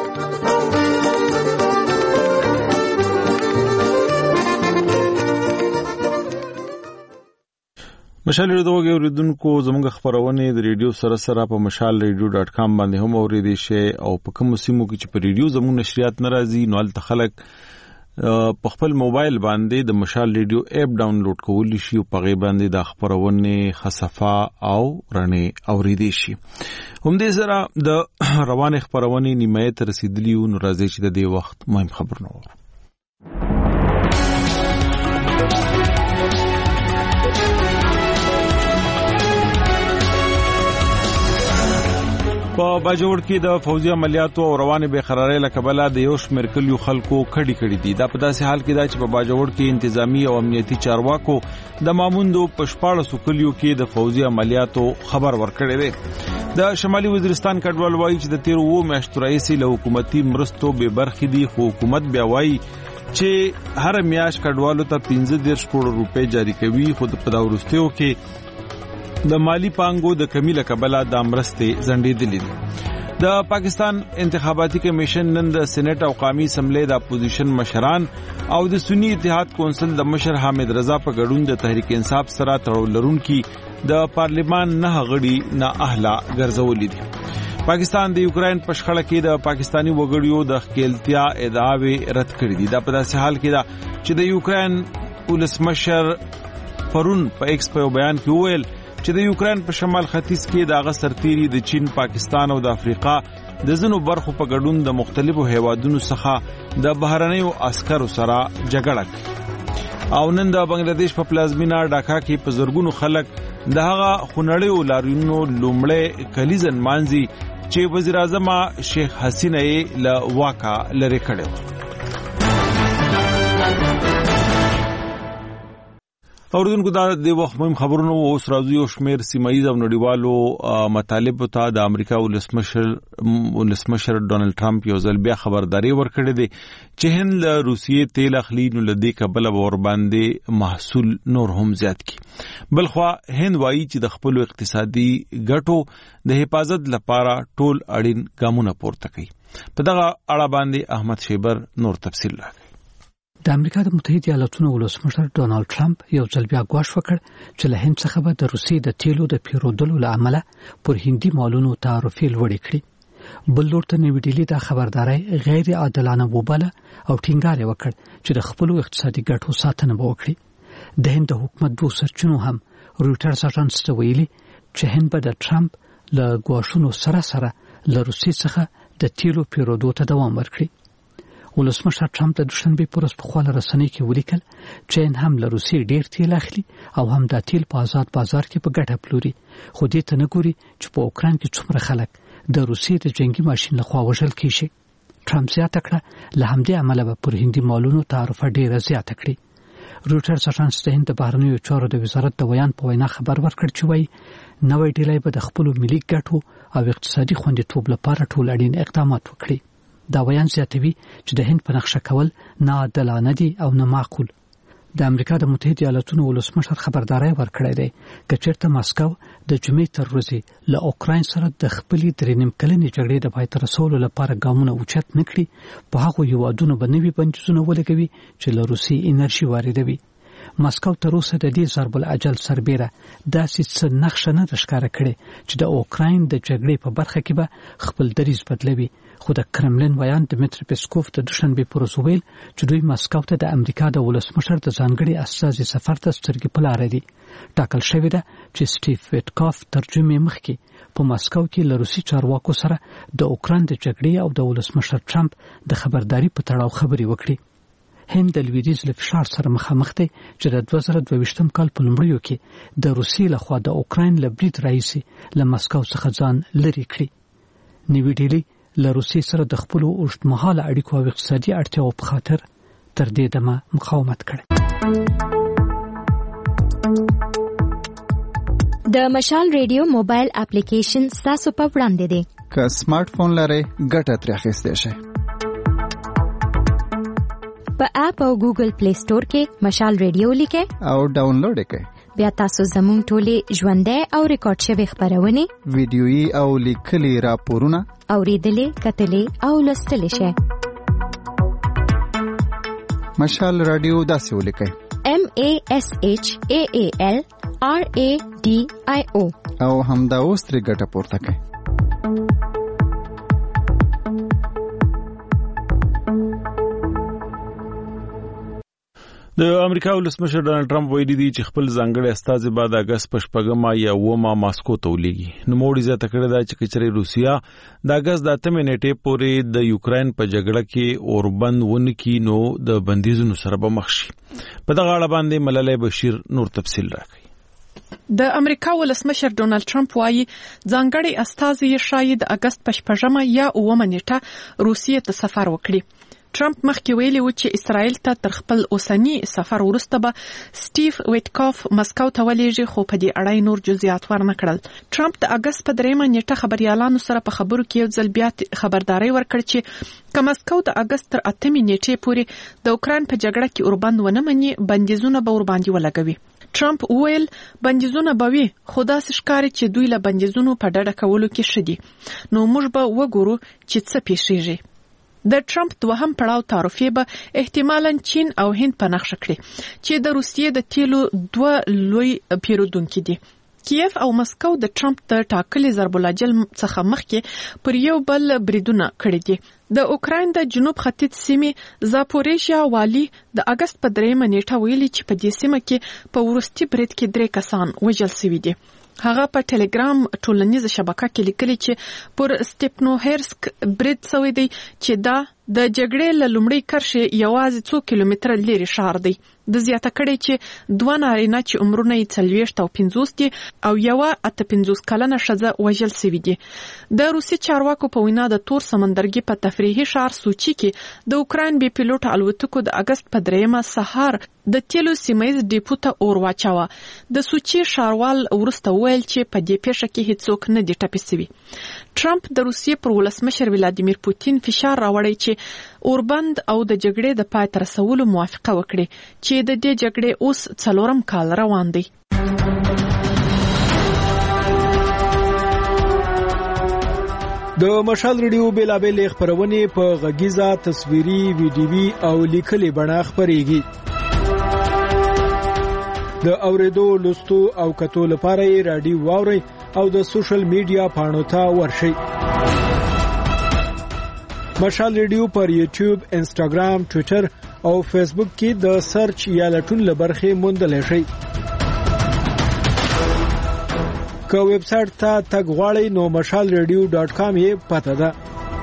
مشال ریډیو کې اوریدونکو زموږ خبرونه د ریډیو سره سره په مشال ریډیو ډاٹ کام باندې هم اوریدي شي او په کوم سیمو کې چې په ریډیو زموږ نشریات ناراضي نو ال تخلق په خپل موبایل باندې د مشال ریډیو اپ ډاونلوډ کولی شي او په غي باندې د خبرونه خصفه او رنه اوریدي شي. هم دې سره د روان خبرونه نیمه ته رسیدلی او راځي چې د دې وخت مهم خبرونه وره. په باجوړ کې د فوزي عملیاتو او روانې بې قرارۍ له کبله د یو شمېر کلیو خلکو کډې کړې دي. دا په داسې حال کې ده چې په باجوړ کې انتظامی او امنیتي چارواکو د ماموندو په شپاړسو کلیو کې د فوزي عملیاتو خبر ورکړی دی. د شمالي وزیرستان کډوال وایي چې د تیر اوو میاشتو راهیسې له حکومتي مرستو بې برخې دي، خو حکومت بیا وایي چې هر میاشت کډوالو ته پنځه دېرش کروڑ روپۍ جاري کوي، خو په دا وروستیو کې د مالی پانګو د کمی له کبله د مرستې ځنډېدلې دي. د پاکستان انتخاباتي کمیشن نن د سېنات او قومي اسمبلی د اپوزیشن مشران او د سنی اتحاد کونسل د مشر حامد رضا په ګډون د تحریک انصاف سره تړاو لرونکي د پارلیمان نه غړي نه اهلا ګرځولې دي. پاکستان د یوکرين په شخړه کې د پاکستانی وګړیو د خپلتیا ادعاوې رد کړې دي. دا په داسې حال کې ده چې د یوکرين ولسمشر پرون په ایکس په بیان کې وویل چې د یوکرين په شمال ختیځ کې د هغه سرتیري د چین، پاکستان او د افریقا د ځینو برخو په ګډون د مختلفو هیوادونو څخه د بهرنیو عسکرو سره جګړه کوي. او نن د بنگلاديش په پلازمینا ډاکا کې په زرګونو خلک د هغه خونړیو لاریونونو لومړی کلیزن مانځي چې وزیر اعظم شیخ حسینه یې له واکا لري کړو. اوردونکو دا د وخت مهم خبرونه اوس راځي. او شمیر سیمایي او نړیوالو مطالب ته د امریکا ولسمشر ولسمشر ډونالد ټرمپ یو ځل بیا خبرداري ورکړې ده چې هند له روسیې تیل اخلي، نو لدی کبل ور باندې محصول نور هم زیات کی. بلخوا هند وایي چې د خپل اقتصادي ګټو د حفاظت لپاره ټول اړین ګامونه پورته کوي. په دغه اړه باندې احمد شیبر نور تفصیل راکړي. د امریکا د متحده ایالاتونو ولسمشر ډونالد ټرمپ یو ځل بیا غواړي وکړ چې له هند څخه به د روسیې د تیلو د پیرودلو لامل پر هندي مالونو تعرفې لوړې کړي. بل لور ته نوې ډیلي دا خبرداري غیر عادلانه وباله او ټینګار وکړ چې د خپل اقتصادي ګټو ساتنه وکړي. د هند حکومت دوه سرچینو هم رويټرز اژانس ته ویلي چې هند به د ټرمپ له غواړنو سره سره له روسیې څخه د تیلو پیرودو ته دوام ورکړي. ولسمشر ټرمپ د دوشنبه پر ورځ په خپل رسنۍ کې ولیکل چې هم له روسیې ډیر تیل اخلي او هم د تیل په آزاد بازار کې په ګټه پلوري، خو دې ته نه ګوري چې په اوکران کې څومره خلک د روسیې د جنگي ماشين لخوا وژل کیږي. ټرمپ زیاته کړه له همدې عمله به پر هندي مالونو تعرفه ډیره زیاته کړي. رويټرز اژانس د هند بهرنیو چارو د وزارت د بیان په وینا خبر ورکړ چې وایي نوې ډیلۍ به د خپل ملي ګټو او اقتصادي خوندیتوب لپاره ټول اړین اقدامات وکړي. دا بیان زیاتوي چې د هند په نقشه کول نه عادلانه دي او نه معقول. د امریکا د متحده ایالاتونو ولسمشر خبرداري ورکړی دی چې چیرته ماسکو د جمعې تر ورځې له اوکرين سره د خپلې درې نیم کلنې جګړې د پای ته رسولو لپاره ګامونه اوچت نکړي، په هغه یوادونو باندې بندیزونه ولګوي چې له روسي انرژي واردوي. ماسکو تر اوسه د دې ضرب العجل سربېره داسې څه نقشه نه ښکاره کړي چې د اوکرين د جګړې په برخه کې به خپل دریځ بدلوي. خو د کرملین ویان دمیتری پیسکوف د دوشنبه پر ورځ ویل چې دوی ماسکو ته د امریکا د ولسمشر د ځانګړي استازي سفر ته سترګې په لار دي. ټاکل شوی ده چې سټیف ویټکاف ترجمه مخکې په ماسکو کې له روسي چارواکو سره د اوکران د جګړې او د ولسمشر ټرمپ د خبرداري په تړاو خبري وکړي. هند د لویدیځ له فشار سره مخامخ دی چې د دوه زره دوه ویشتم کال په لومړیو کې د روسي لخوا د اوکرين له برید رئیسي له ماسکو څخه ځان لري کړی. نوې ډیلي له روسي سره د خپل اوږدمهاله اړیکو او اقتصادي اړتیاو په خاطر تر دې دمه مقاومت کړی. د مشال ریډیو موبایل اپلیکیشن تاسو په وړاندې دی. که سمارټ فون لرئ ګټه ترې اخیستئ شئ. په اپ او ګوګل پلی سٹور کې مشال ریډیو لیکئ او ډاونلوډ یې کړئ. بیا تاسو زموږ ټولې ژوندۍ او ریکارډ شوی خبرونه، ویډیويي او لیکلي راپورونه اوریدلې، کتلې او لوستلې شئ. مشال رادیو داسې ولیکئ: M A S H A A L R A D I O او همدا اوس ترې ګټه پورته کړئ. د امریکا ولسمشر ډونالد ټرمپ ویلي دی چې خپل ځانګړي استازي به د اگست په شپږمه یا اوومه ماسکو ته ولېږي. نو موړي زیاته کړې ده چې کچري روسیا د اگست د اتمې نیټې پورې د یوکرين په جګړه کې اوربند ونکي نو د بندیزونو سره به مخ شي. په دغه اړه باندې ملالۍ بشیر نور تفصیل راکړي. د امریکا ولسمشر ډونالد ټرمپ وايي ځانګړي استازي شاید د اگست په شپږمه یا اوومه نیټه روسیې ته سفر وکړي. ټرمپ مخکې ویلي و چې اسرائیل ته تر خپل اوسنی سفر وروسته به سټیف ویټکاف مسکو ته ولېږي، خو په دې اړه نور جزئیات ورنکړل. ټرمپ د اگست په دریمه نیټه خبريالانو سره په خبرو کې یو ځل بیا خبرداري ورکړه چې که مسکو د اگست تر اتمې نیټې پورې د اوکران په جګړه کې اوربند ونه مني، بندیزونه به ورباندې ولګوي. ټرمپ وویل بندیزونه به وي، خو داسې ښکاري چې دوی له بندیزونو په ډډه کولو کې ښه دي، نو موږ به وګورو چې څه پیښیږي. د ټرمپ دوهم پړاو تعرفې به احتمالاً چین او هند په نقشه کړي چې د روسیې د تیلو دوه لوی پیرودونکي دي. کیف او مسکو د ټرمپ د ټاکلي ضرب العجل څخه مخکې پر یو بل بریدونه کړي دي. د اوکراین د جنوب ختیځ سیمې زاپوریژیا والی د اگست په دریمه نیټه ویلي چې په دې سیمه کې په ورستي برید کې درې کسان وژل شوي دي. هغه په ټلګرام ټولنیزه شبکه کې لیکلي چې پر سټیپنوهرسک برید شوی دی چې دا د جګړې له لومړۍ کرښې یوازې څو کیلومتره لرې ښار دی. د زیاته کړي چې دوه نارینه چې عمرونه یې څلوېښت او پنځوس دي او یوه اته پنځوس کلنه ښځه وژل شوي دي. د روسي چارواکو په وینا د تور سمندرګي په تفریحي ښار سوچي کې د اوکراین بې پیلوټه الوتکو د اگست په دریمه سهار د تیلو سیمایز ډیپو ته اور واچاوه. د سوچي ښاروال وروسته وویل چې په دې پیښه کې هیڅوک نه دي ټپي شوي. ټرمپ د روسیې پر ولسمشر ولادیمیر پوتین فشار راوړی چې اوربند او د جګړې د پای ته رسولو موافقه وکړي چې د دې جګړې اوس څلورم کال روان دی. د مشال ریډیو بیلابل خبرونه په غږیزه تصویري ویډیوي او لیکلي بڼه خبريږي. د اوریدو لوستو او کتو لپاره یې رادیو واوري او د سوشل میډیا پاڼو ته ورشئ. مشال ریډیو پر یوټیوب، انسټاګرام، ټوئیټر او فیسبوک کې د سرچ یا لټون لبرخه موندل شي. که ویب سټ ته تګ غواړئ نو مشال ریډیو ډاٹ کام یې پته ده.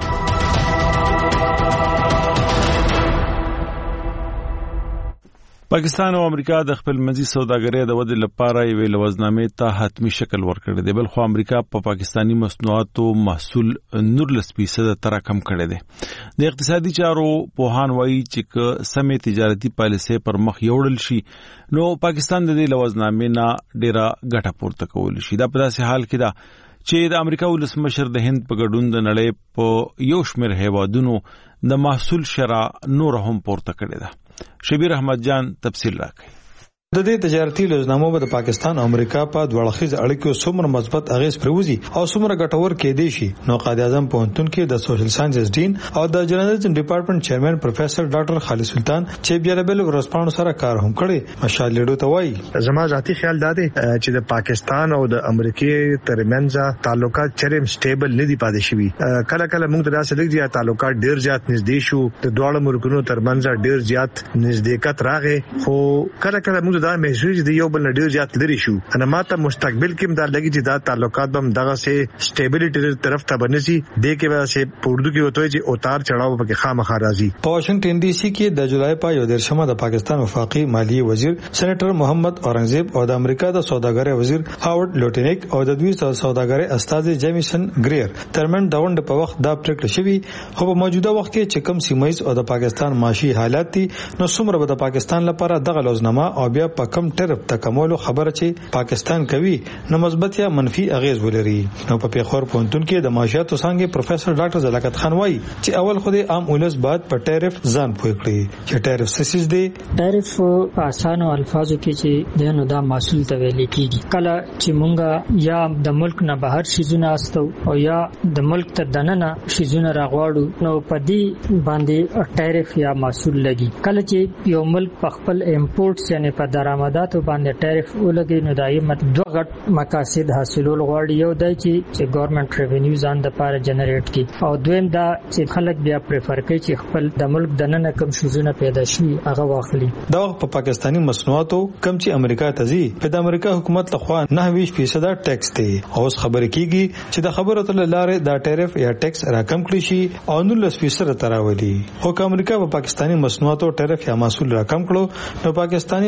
پاکستان او امریکا د خپل منځي سوداګرۍ د ودې لپاره یو لوزنامې ته حتمی شکل ورکړی دی، بل خو امریکا په پاکستانی مصنوعاتو محصول نورلس فیصد تر کم کړی دی. د اقتصادي چارو پوهان وایي چې سمې تجارتي پالیسۍ پر مخ یوړل شي نو پاکستان د دې لوزنامې نه ډیره ګټه پورته کولی شي. دا په داسې حال کې ده چې د امریکا ولسمشر د هند په ګډون د نړۍ په یو شمېر هیوادونو د محصول شرا نور هم پورته کړې ده. شبیر احمد جان تفصیل راکړي. د دې تجارتي لوزنامو په پاکستان او امریکا په دوړخیز اړیکو څومره مثبت اغیز پروزي او څومره ګټور کېدی شي نو قائد اعظم پوهنتون کې د سوشل ساينسز ډین او د جرنالیزم ډپارټمنټ چیرمن پروفیسور ډاکټر خالد سلطان چې بیا له ورسپانو سره کار هم کړي مشال لیډو ته وایي زما ذاتی خیال دا دی چې د پاکستان او د امریکای ترمنځ تعلقات چرېم سټیبل نه دي پاتې شوي. کله کله موږ د داسې لږ تعلقات ډیر زیات نږدې شو، د دوه ملکونو ترمنځ ډیر زیات نږدېکت راغی، خو کله کله موږ دا محسوس دي یو بل ډیر زیات لري شو. انا ماته مستقبل کې مدار لګي چې دا تعلقات به دغه سه سټیبلیټی طرف ته بنسي د کې به سه پوردو کې وته چې اوتار چړاو په کې خامخا راځي. په واشنگټن ډي سي کې د جولای په یو درشمه د پاکستان وفاقي مالیه وزیر سېنیټر محمد اورنګزیب او د امریکا د سوداګرۍ وزیر هاورد لوټینیک او د دوی سوداګرۍ استاد جیمیسن ګریر ترمن دا وند په وخت دا پریکړه شوی، خو په موجوده وخت کې چې کم سیمایز او د پاکستان معاشي حالات دي نو څومره به د پاکستان لپاره دغه لوزنامه او بیا په کم ټرپ تکمل خبره چې پاکستان کوي نو مثبت یا منفي اغیز ولري. نو په پیښور پونتون کې د معاشاتو څنګه پروفیسور ډاکټر زلاکت خان وایي چې اول خو د عام ولس بعد په ټیرف ځان پوي کړی چې ټیرف سیس دی. ټیرف په اسانو الفاظو کې چې دنه دا محصول ته ویل کیږي کله چې مونږه یا د ملک نه بهر شیزونه استو او یا د ملک ته دننه شیزونه راغواړو نو په دې باندې ټیرف یا محصول لګي. کله چې یو ملک په خپل امپورټس یعنی په درآمداتو باندې ټیرف ولګي نو دایمت دوه غټ مقاصد حاصلول غواړي. یو دای چې چې ګورنمنت ریونیو ځان د پاره جنریټ کړي او دویم دا چې خلک بیا پریفر کوي چې خپل د ملک دننه کم شوزونه پیدا شي هغه واخلي. دا په پاکستانی مصنوعاتو کم چې امریکا ته ځي په د امریکا حکومت لخوا نه ویش فیصد ټیکس دی. اوس خبره کیږي چې د خبرو تل لارې دا ټیرف یا ټیکس راکم کړي شي او نو لس فیصد تراولي. خو امریکا په پاکستانی مصنوعاتو ټیرف یا محصول راکم کړو نو پاکستانی مصنوعات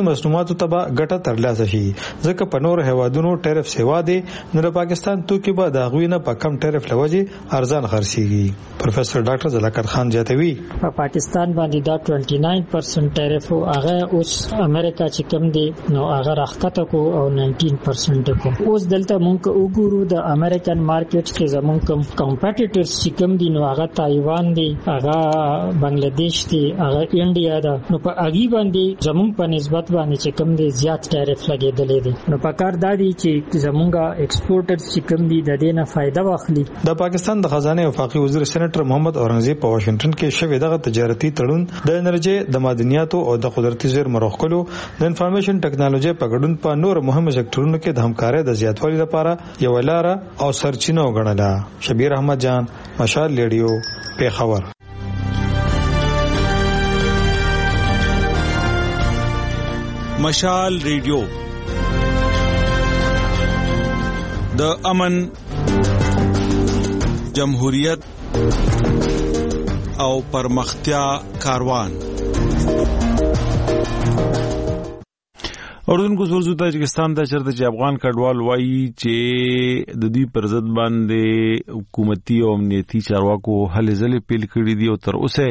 خدماتو ته ګټه ترلاسه شي ځکه په نور هیوادونو ټیرف سیوا دي نو د پاکستان توکي به د غوینه په کم ټیرف لوجه ارزان خرڅيږي پروفیسور ډاکټر زلاکت خان جاتوي په پاکستان باندې دا نود و نه پرسنټ ټیرف او هغه اوس امریکا چې کم دی نو هغه راخته کو او نولس پرسنټ کو اوس دلته مونږ وګورو د امریکن مارکیټ کې زمونږ کوم کمپټیټرز چې کم دي نو هغه تایوان دی هغه بنگلاديش دی هغه انډیا دا نو په اغي باندې زمونږ په نسبت باندې چې کم دي زیات ټیرف لګیدلې دي نو په کار دادي چې زمونږه ایکسپورټرز چې کم دي د دې نه فائدہ واخلي د پاکستان د خزانه وفاقي وزیر سېنیټر محمد اورنګزیب په واشنگټن کې شوې دغه تجارتي تړون د انرژي د معدنیاتو او د قدرتي زیرمو مرخلو د انفارمیشن ټیکنالوژي په ګډون په نور مهمو سکتورونو کې د همکارۍ د زیاتوالي لپاره یو لار او سرچینه وګڼله. شبیر احمد جان، مشال ریډیو، پیښور. مشال ریډیو د امن، جمهوریت او پرمختیا کاروان. اردوونکو سورزو تاجکستان ته چرته چې افغان کډوال وایي چې د دې پر ضد باندې حکومتي او امنیتي چارواکو هلې ځلې پیل کړې دي او تر اوسه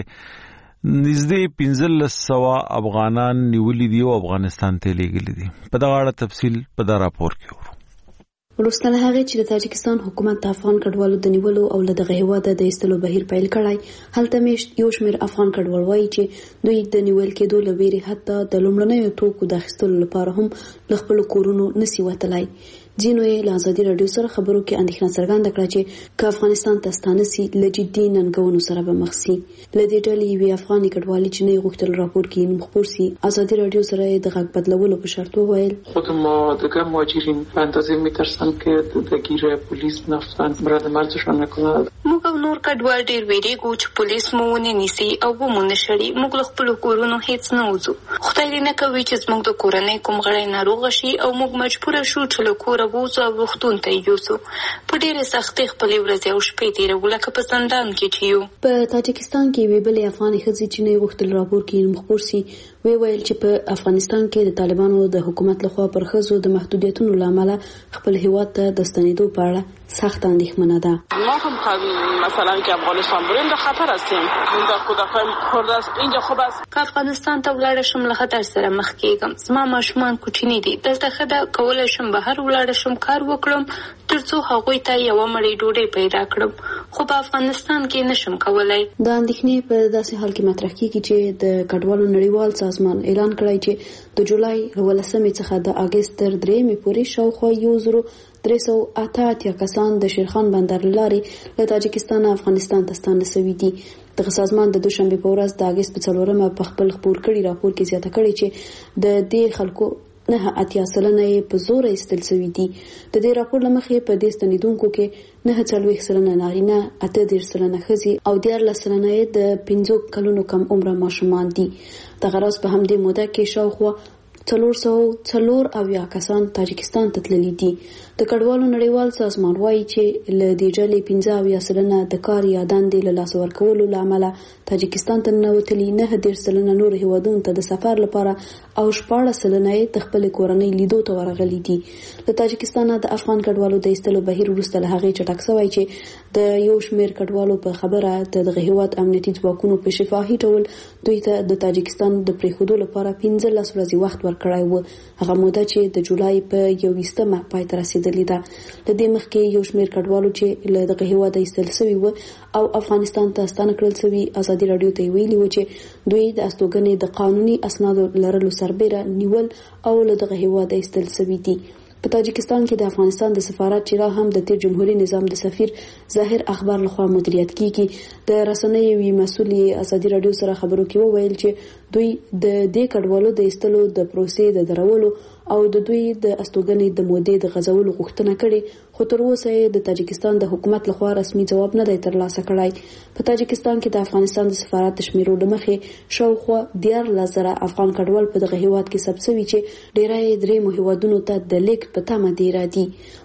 نږدې پنځلس سوه افغانان نیولي دي او افغانستان ته لیږلي دي. په دغه اړه تفصیل په دا راپور کې ورو. وروسته له هغې چې د تاجکستان حکومت د افغان کډوالو د نیولو او له دغه هېواده د ایستلو بهیر پیل کړی، هلته مې یو شمېر افغان کډوال وایي چې دوی د نیول کېدو له ویرې حتی د لومړنیو توکو د اخیستلو لپاره هم له خپلو کورونو نسي وتلی. ځینو یې له ازادي راډیو سره خبرو کې اندېښنه څرګنده کړه چې که افغانستان ته ستانه سي له جدي ننګونو سره به مخ سي. له دې ډلې یوې افغاني کډوالې چې نه یې غوښتل راپور کې نوم خپور سي، ازادي راډیو سره یې د غږ بدلولو په شرط وویل خود ما دیگه مهاجرین به اندازه میترسن که درگیر پلیس نفتن برد مرزشان نکنند. موږ او نور کډوال ډېر ویریږو چې پولیس مو ونه نیسي او ومو نه شړي. موږ له خپلو کورونو هېڅ نه وځو. خدای دې نه کوي چې زموږ د کورنۍ کوم غړی ناروغه شي او موږ مجبوره شو چې له کوره ووځو او روغتون ته یوسو. په ډېرې سختۍ خپلې ورځې او شپې تېروو لکه په زندان کې چې یو. په تاجکستان کې یوې بلې افغانې ښځې چې نه یې غوښتل راپور کې نوم خپور سي وی ویل چې په افغانستان کې د طالبانو د حکومت لخوا پر ښځو د محدودیتونو له امله خپل هیواد ته د ستنېدو په اړه سخت اندېښمنه ده. ما هم مثلا که افغانستان بریم در خطر هستیم. این در کودکان خورده است. اینجا خوب است. که افغانستان ته ولاړ شم له خطر سره مخ کېږم. زما ماشومان کوچني دي. دلته ښه ده کولی شم بهر ولاړ شم کار وکړم ترڅو هغوی ته یوه مړۍ ډوډۍ پیدا کړم، خو په افغانستان کې نشم کولی. دا اندېښنې په داسې حال کې مطرح کېږي چې د کډوالو نړیوال سازمان اعلان کړی چې د جولای ولسمې څخه د اګست تر درېیمې پورې شاوخوا یو زرو درې سوه اته اتیا کسان د شیرخان بندر له لارې له تاجکستان افغانستان ته ستانه سوي دي. دغه سازمان د دوشنبې په ورځ د اګست په څلورمه په خپل خپور کړي راپور کې زیاته کړې چې د دې خلکو نه اتیا سلنه یې په زور ایستل سوي دي. د دې راپور له مخې په دې ستنېدونکو کې نه څلوېښت سلنه نارینه، اته دېرش سلنه ښځې او دیارلس سلنه یې د پنځو کلونو کم عمره ماشومان دي. دغه راز په همدې موده کې شاوخوا څلور سوه څلور اویا کسان تاجکستان ته تللي دي. د کډوالو نړیوال سازمان وایي چې له دې ډلې پنځه اویا سلنه د کار یا دندې له لاسه ورکولو له امله تاجکستان ته ننوتلي، نه دېرش سلنه نور هیوادونو ته د سفر لپاره او شپاړس سلنه یې د خپلې کورنۍ لیدو ته ورغلي دي. له تاجکستان د افغان کډوالو د ایستلو بهیر وروسته له هغې چټک سوی چې د یو شمېر کډوالو په خبره د دغه هیواد امنیتي ځواکونو په شفاهي ډول دوی ته د تاجکستان د پرېښودو لپاره پنځلس ورځې وخت ورکړی و، هغه موده چې د جولای په یوویشتمه پای ته رسېدلې ده. له دې مخکې یو شمېر کډوالو چې له دغه هیواده ایستل سوي و او افغانستان ته ستانه کړل سوي ازادي راډیو ته ویلي و چې دوی د استوګنې د قانوني اسنادو لرلو سربیره نیول او له دغه هیواده ایستل سوي دي. په تاجکستان کې د افغانستان د سفارت چې لا هم د تیر جمهوریت نظام د سفیر ظاهر اخبار لخوا مدیریت کیږي، د رسنیو وی مسؤل ازادي راډیو سره خبرو کې وویل چې دوی د دې کډوالو د ایستلو د پروسې د درولو او د دوی د استوګنې د مودې د غځولو غوښتنه کړې، خو تر اوسه د تاجکستان د حکومت لخوا رسمي ځواب نه دی ترلاسه کړی. په تاجکستان کې د افغانستان د سفارت د شمیرو له مخې شاوخوا دیارلس زره افغان کډوال په دغه هیواد کې ثبت شوي چې ډیری یې درېیمو هیوادونو ته د لیږد په تمه دی را دي.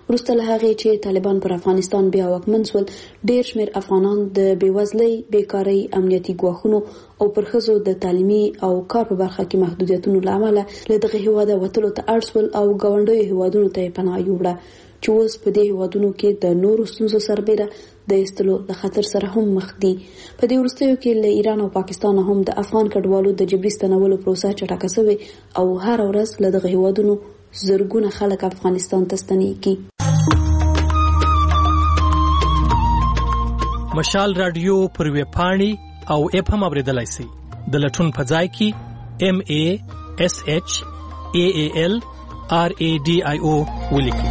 وروسته له هغې چې طالبان پر افغانستان بیا واکمن شول، ډېر شمېر افغانان د بېوزلۍ، بیکارۍ، امنیتي ګواښونو او پر ښځو د تعلیمي او کار په برخه کې محدودیتونو له امله له دغه هېواده وتلو ته اړ شول او ګاونډیو هېوادونو ته یې پناه یووړه، چې اوس په دې هېوادونو کې د نورو ستونزو سربېره د ایستلو له خطر سره هم مخ دي. په دې وروستیو کې له ایران او پاکستان هم د افغان کډوالو د جبري ستنولو پروسه چټکه شوې او هر ورځ له دغه هېوادونو زرګونه خلک افغانستان ته ستنېږي. مشال رادیو پر ویب پاڼې او اپ هم اوریدلای شئ. د لټون په ځای کې ام ای اس ایچ ای ای ال آر ای ډي آی او ولیکئ.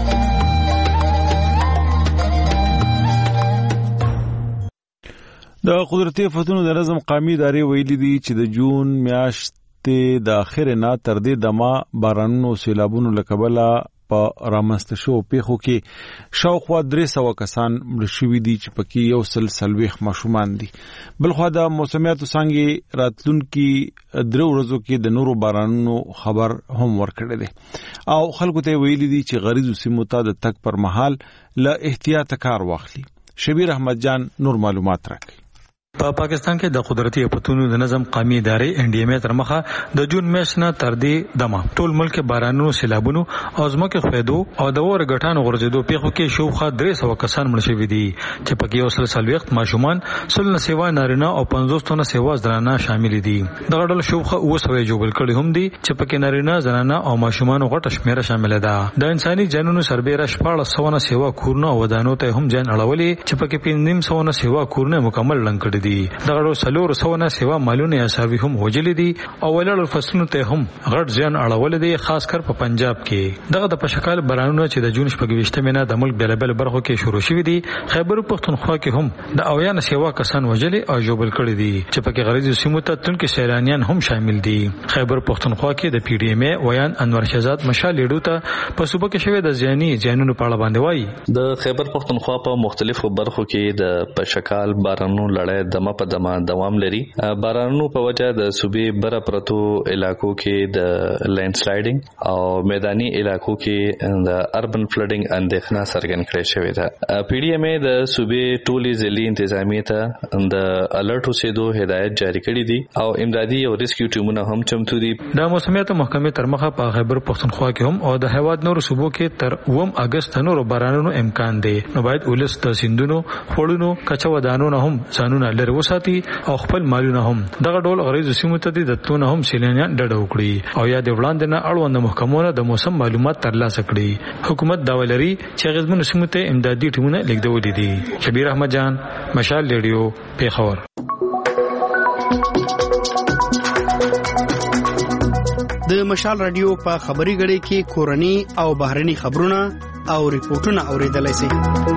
د قدرتي آفتونو د نظم قومي ادارې ویلي دي چې د جون میاشتې د اخر نه تر دې دمه بارانونو سیلابونو له کبله په رامنځته شوو پیښو کې شاوخوا درې سوه کسان مړه شوي دي چې پکې یو سل څلوېښت ماشومان دي. بلخوا د موسمیاتو څانګې راتلونکي درې ورځو کې د نورو بارانونو خبر هم ورکړی دی او خلکو ته ویلي دي چې غریزو سیمو ته د تګ پر مهال له احتیاطه کار واخلي. شبیر احمد جان نور معلومات راکړي. په پاکستان کې د قدرتي آفتونو د نظم قومي ادارې ان ډي ام تر مخه د جون میاشت نه تر دې دمه ټول ملک بارانونو، سیلابونو او ځمکې ښویدو او د اور غټانو غورځېدو پیښو کې شاوخوا درې سوه کسان مړه شوي دي چې پکې یو سل څلوېښت ماشومان، سل نه سیوا نارینه او پنځوس تنه سیوا زنانه شامل دي. دغه ډول شاوخوا اووه سوه جوړ کړي هم دي چې پکې نارینه، زنانه او ماشومان غټه شمیره شامل ده. د انساني جنونو سربېره شپاړس سوه نه سیوا کورونه او ودانو ته هم جان اړولې چې پکې پنځه سوه نه سیوا کورونه مکمل لنګ کړي دي. دغه ډول څلور سوه نه سیوا مالونه یا ساوي هم وجلې دي او ولړ فصلونو ته هم غټ زیان اړول دي، خاص کر په پنجاب کې. دغه د پشکال بارانونه چې د جون شپږویشتمې نه د ملک بیلابل برخو کې شروع شوي دي، خیبر پښتونخوا کې هم د اویا نه سیوا کسان وجلې او جوړ کړي دي چې پکې غریزو سیمو ته تونکي سیلانیان هم شامل دي. خیبر پښتونخوا کې د پی ډی ایم ای ویان انور شهزاد مشال لیډو ته په صوبه کې شوی د زیانی جنونو په اړه باندې وایي. د خیبر پښتونخوا په مختلفو برخو کې د پشکال بارانونو لړۍ دمه په دمه دوام لري. بارانونو په وجه د صوبې بره پرتو علاقو کې د لینډ سلایډینګ او میداني علاقو کې د اربن فلډینګ اندېښنه څرګند کړې شوې ده. پی ډی ایم ای د صوبې ټولي ضلعي انتظامیې ته د الرټ اوسېدو هدایت جاری کړي دي او امدادي او ریسکیو ټیمونه هم چمتو دي. د موسمیاتو محکمې تر مخه په خیبر پښتونخوا کې هم او د هیواد نورو صوبو کې تر اووم اگست نورو بارانونو امکان دی. نو باید ولس د سیندونو، خړونو، کچا ودانونو هم ځانونه لري وساتي او خپل مالونه هم دغه ډول غریزو سیمو ته د تلونه هم سیلانیان ډډه وکړي او یا د وړاندې نه اړوند محکمونو د موسم معلومات ترلاسه کړي. حکومت دا ولري چې غزمن سیمو ته امدادي ټیمونه لیږدولې دي. شبیر احمد جان، مشال ریډیو، پیښور. د مشال رادیو په خبري غړي کې کورني او بهرني خبرونه او ریپورتونه اوریدلای شئ.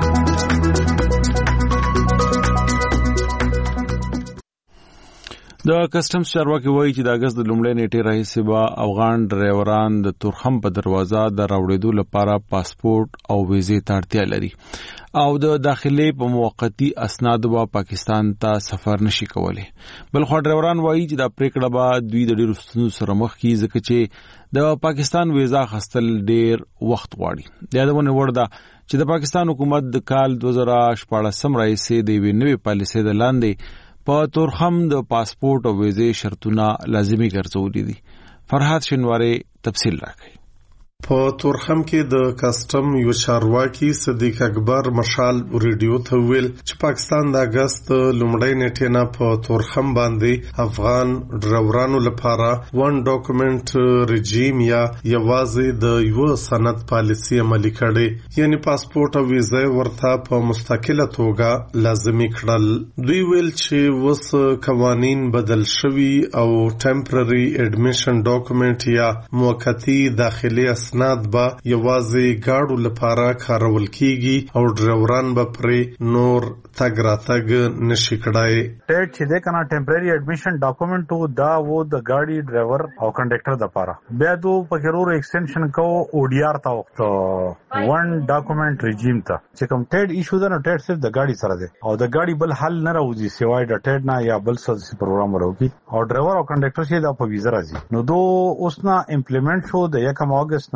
د کسټمز چارواکي وایي چې د اگست د لومړۍ نیټې راهیسې به افغان ډرایوران د تورخم په دروازه د راوړېدو لپاره پاسپورت او ویزې ته اړتیا لري او د داخلي په موقتی اسنادو به پاکستان ته سفر نشي کولی. بلخو ډرایوران وایي چې دا پریکړه به دوی د ډېرو ستونزو سره مخ کړي ځکه چې د پاکستان ویزا اخیستل ډېر وخت غواړي. د یادونه وړ ده چې د پاکستان حکومت د کال دوه زره شپاړسم راهیسې د یوې نوې پالیسۍ د لاندې په تورخم د پاسپورت او ویزې شرطونه لازمي ګرځولي دي. فرحات شنواری تفصیل راکړي. په تورخم کې د کسټم یو چارواکي صدیق اکبر مشال ریډیو ته ویل چې پاکستان د اگست لومړۍ نیټې نه په تورخم باندې افغان ډرایورانو لپاره ون ډاکومنت رژیم یا یوازې د یو سند پالیسي عملي کړي، یعنی پاسپورت او ویزه ورته په مستقله توګه لازمي کړل. دوی ویل چې وس قوانین بدل شوي او ټمپرري اډمیشن ډاکومنت یا موقتی داخلي اسناد به یوازې گاډو لپاره کارول کیږي او ډرایوران به پرې نور تګ راتګ نشي کړای. ټیټ چې د کنه ټمپرری اډمیشن ډاکومنټ دا وو د گاډي ډرایور او کنډکټر د لپاره بیا دو پکرور ایکسټنشن کو او ډی آر تا وخت ون ډاکومنٹ رژیم ته چې کوم ټیټ ایشو ده نو ټیټ صرف د گاډي سره ده او د گاډي بل حل نه راوځي سیوای د ټیټ نه یا بل څه پروګرام وروږي او ډرایور او کنډکټر شي دا په ویزا راځي. نو دو اوس نه امپلیمنٹ شو د یکم اگست نه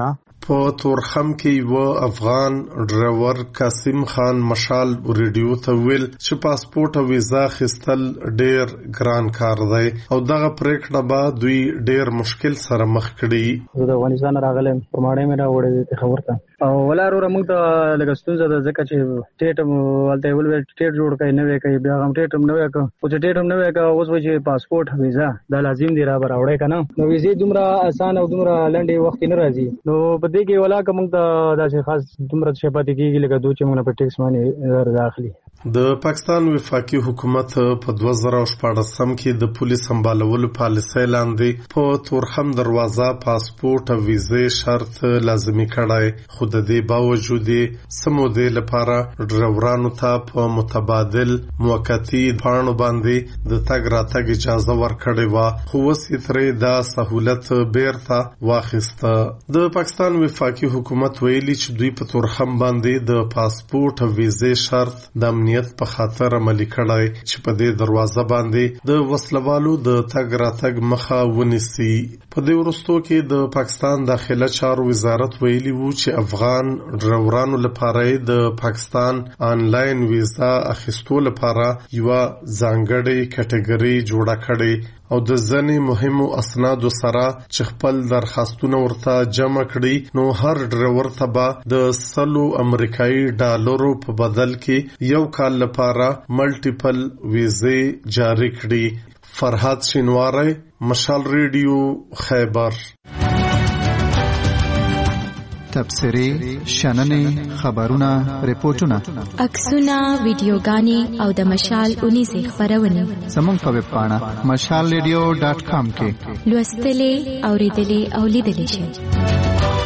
په تورخم کې و افغان ډرایور قاسم خان مشال ریډیو ته ویل چې پاسپورت او ویزا خستل ډیر ګران کار دی او دغه پریکړه به دوی ډیر مشکل سره مخ کړي. د افغانستان راغلم په ماړې مې راوړې خبرته او ولارو موږ ته لګستون زده ځکه چې ټیټ ولته ول ټیټ جوړ کړي نه وي کوي بیا هم ټیټ هم نه وي کو او ټیټ هم نه وي کو اوس وجه پاسپورت ویزا دا لازم دی را راوړې کنه نو ویزې دومره آسان او دومره لنډي وخت نه راځي نو په دې کې ولا کوم ته داسې خاص دومره شپه کېږي لکه دوی چې موږ په ټیکس باندې داخلي. د پاکستان وفاقي حکومت په دوه زره شپږم کې د پولیس سمبالولو پالیسۍ لاندې په تورخم دروازه پاسپورت او ویزې شرط لازمي کړای خو د دې باوجود سمو دې لپاره ډرایورانو ته په متبادل موقتی پاڼو باندې د تګ راتګ اجازه ورکړې وه خو اوس یې ترې دا سهولت بیرته واخیسته. د پاکستان وفاقي حکومت ویلي چې دوی په تورخم باندې د پاسپورت او ویزې شرط د امنیت په خاطر عملي کړای چې په دې دروازه باندې د وسلوالو د تګ راتګ مخه ونیسي. په دې وروستو کې د پاکستان داخله چارو وزارت ویلي وو چې افغان ډرایورانو لپاره د پاکستان آنلاین ویزا اخیستو لپاره یو ځانګړی کټګوري جوړه کړې او د ځنې مهمو اسنادو سره چې خپل درخواستونه ورته جمع کړي نو هر ډرایور ته به د سلو امریکایي ډالرو په بدل کې یو کال لپاره ملټیپل ویزې جاری کړي. فرحات شینواری، مشال ریډیو، خیبر. تبصرې، شننې، خبرونه، ریپورتونه، عکسونه، ویډیوګانې او د مشال اونیزې خبرونه زموږ په ویب پاڼه مشال ریډیو ډاټ کام کې لوستلې، اوریدلې او لیدلې شئ.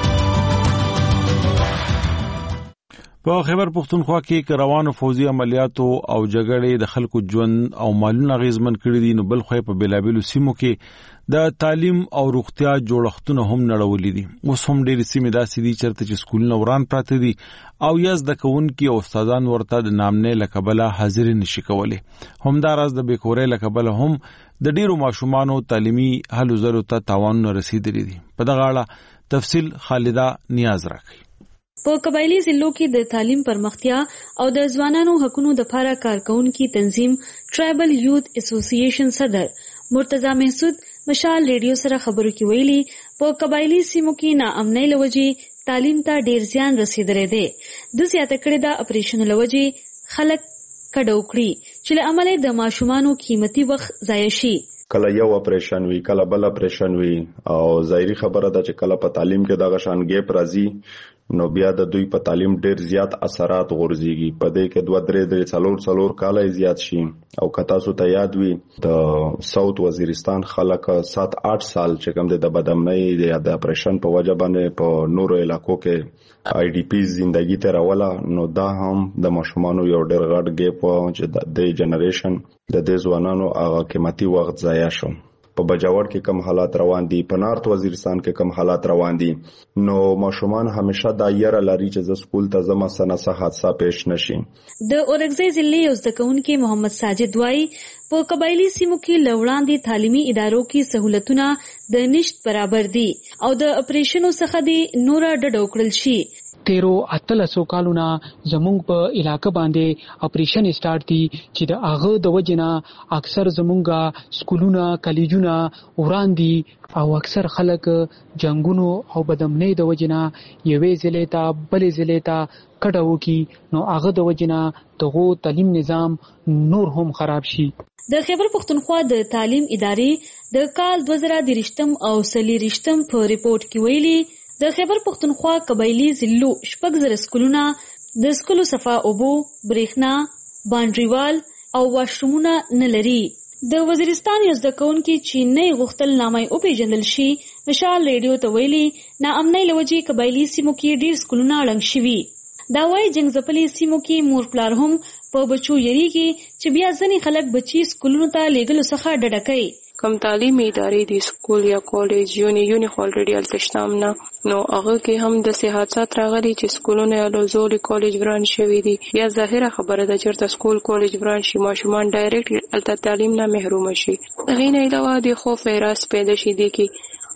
په خیبر پختونخوا کې روانو فوزي عملیاتو او جګړې د خلکو ژوند او مالونه غیزمن کړي دي نو بل خو په بیلابیلو سیمو کې د تعلیم او روغتیا جوړښتونه هم نړولې دي. اوس هم ډېر سیمې داسې دي چېرته چې سکولونه وران پراته دي او یا زده کوونکي او استادان ورته د نامنې له کبله حاضري نشي کولی. همداراز د بیکورۍ له کبله هم د ډېرو ماشومانو تعلیمي هلو ځلو ته تاوانونه رسیدلي دي. په دغه اړه تفصیل خالده نیاز راکوي. په قبایلی ضلعو کې د تعلیم پرمختیا او د ځوانانو حقوقو لپاره کارکونکو تنظیم ټرایبل یوث اسوسییشن صدر مرتضی محسود مشال ریډیو سره خبرو کې ویلي په قبایلی سیمو کې ناامنۍ لوجې تعلیم ته ډیر زیان رسیدلې ده. د زیاته کړې د اپریشن لوجې خلک کډو کړی چې له عمله د ماشومانو قیمتي وخت ضایع شي. کله یو اپریشن وی کله بل اپریشن وی او ظاهري خبره ده چې کله په تعلیم کې دغه شان ګیپ راځي نو بیا د دوی په تعلیم ډیر زیات اثرات غورځيږي. په دې کې دوه درې درې څلور څلور کاله زیات شي او کتا سو ته یاد وي د ساوث وزیرستان خلک سات آټ سال چې کوم د بدامنۍ د اپریشن په وجه باندې په نورو علاقو کې آی ډی پی زندگی ته راولا نو دا هم د ماشومانو یو ډیر غټ ګیپ چې د جنریشن د دې ځوانانو هغه قیمتي وخت ضایع شو. په بجاور کې کم حالات روان دي، په نارت وزیرستان کې کم حالات روان دي نو ماشومان همیشه دا یره لري چې ز سکول ته زما سنه حادثه پیش نشي. د اورګزای ضلع یو ځکهونکو محمد ساجد وای په قبایلی سیمو کې لوړاندې تعلیمي ادارو کې سہولتونه د نشټ برابر دي او د اپریشنو څخه دي نور ډډ وکړل شي. تیرو اتلسو کالونه زمونږ په علاقه باندې اپریشن سٹارټ دي چې د هغه د وجنه اکثر زمونږه سکولونه کالجونه وران دي او اکثر خلک جنگونو او بدامنۍ د وجنه یوې ضلع ته بلې ضلع ته کډو کی نو هغه د وجنه دغه تعلیم نظام نور هم خراب شي. د خیبر پختونخوا د تعلیم ادارې د کال دوه زره درشتم او سلیریشتم په ریپورت کې ویلي د خیبر پختونخوا قبایلی ضلعو شپږ زره سکولونه د سکولو صفا اوبو، برېښنا، باندریوال او واشرومونه نه لري. د وزیرستان یو ځکهونکي چې نه غوښتل نامه او پیژندل شي مشال ریډیو ته ویلي ناامنۍ لوجې قبایلی سیمو کې ډیر سکولونه اړنګ شوي. دا وايي جنگ ځپلي سیمو کې مور پلار هم په بچو یریږي چې بیا ځنې خلک بچي سکولونو ته لیږلو څخه ډډه کوي. کم تعلیمي ادارې د سکول یا کالج یونی یونی الریډي التشتام نه نو هغه کې هم د صحت راغلي چې سکولونه یا لوزول کالج بران شوی دي. یا ظاهره خبره ده چې سکول کالج بران شي ماشومان ډایرکټ الته تعلیم نه محروم شي. غیر نه علاوه د خوف راس پیدا شي دي کې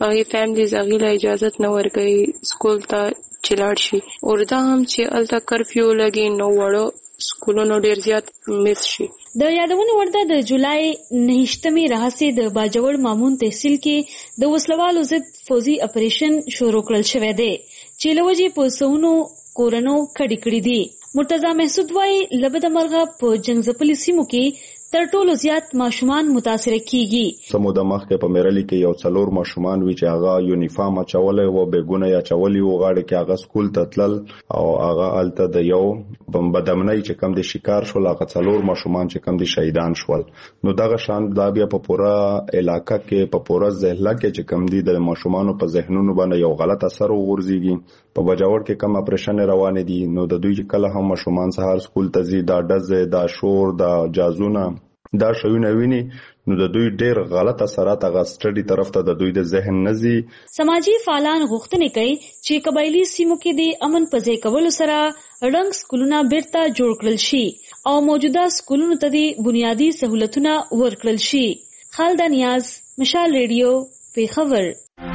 هغه فیملیز هغه له اجازه نه ورکوي سکول ته چې لاړ شي. او دا هم چې الته کرفیو لګي نو وړو سکولونو ډیر زیات مس شي. د یادونې وړ ده د جولای نهشتمې راهیسې د باجوړ مامون تحصیل کې د وسلوالو ضد فوزي اپریشن شروع کړل شوی دی چې له وجې په سونو کورونو کډې کړې دي. مرتضی محسود وايي لبد مرغه په جنگ ځپلي سیمو کې تر ټولو زیات ماشومان متاثر کیږي. سمو د مخ کې په میرلی کې یو څلور ماشومان وی چې هغه یونیفارم اچولې و بیګونه یا چولې و غاړه کې هغه سکول ته تلل او هغه الته د یو بمبدمنۍ چې کم دي شکار شول هغه څلور ماشومان چې کم دي شهیدان شول. نو دغه شان دا بیا په پورا علاقہ کې په پورا ځهلا کې چې کم دي د ماشومانو په ذهنونو باندې یو غلط اثر وغورځيږي. په بجاوړ کې کم اپریشن روان دي نو د دوی کله هم ماشومان سهار سکول ته ځي دا ډزه دا شور دا جازونه دا شوونه ویني نو د دوی ډېر غلط اثرات هغه سټډي طرف ته د دوی د ذهن نزي. سماجی فعالان غوښتنه کوي چې قبایلی سیمو کې د امن پځې کولو سره رنګ سکولونه بیرته جوړ کړل شي او موجوده سکولونو ته د بنیادی سہولتونه ورکړل شي. خالد نیاز، مشال ریډیو، پیښور.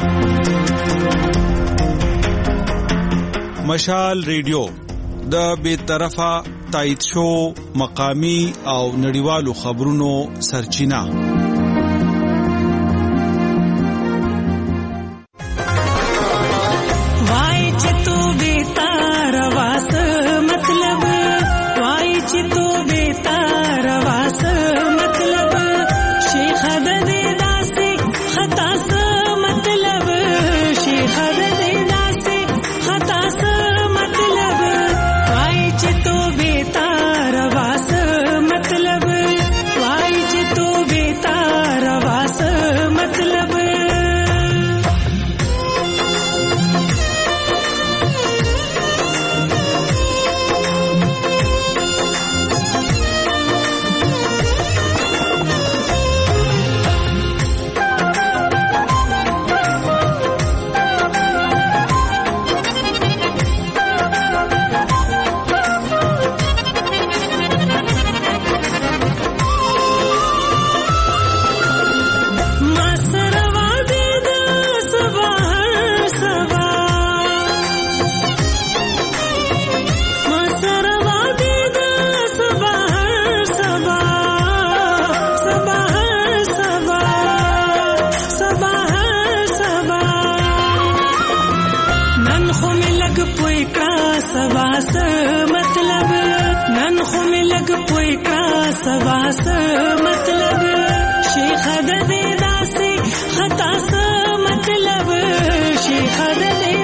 مشال ریډیو د بیطرفه تایید شو مقامی او نړیوالو خبرونو سرچینه. وای چې تو بیتار واس مطلب وای چې تو بیتار واس مطلب شیخ د دې داسې خطا س مطلب شیخ د دې داسې خطا س مطلب وای چې تو بیتار واس مطلب وای چې تو بیتار واس مطلب. سواس مطلب شیخ د دې داسې خطا س مطلب شیخ د دې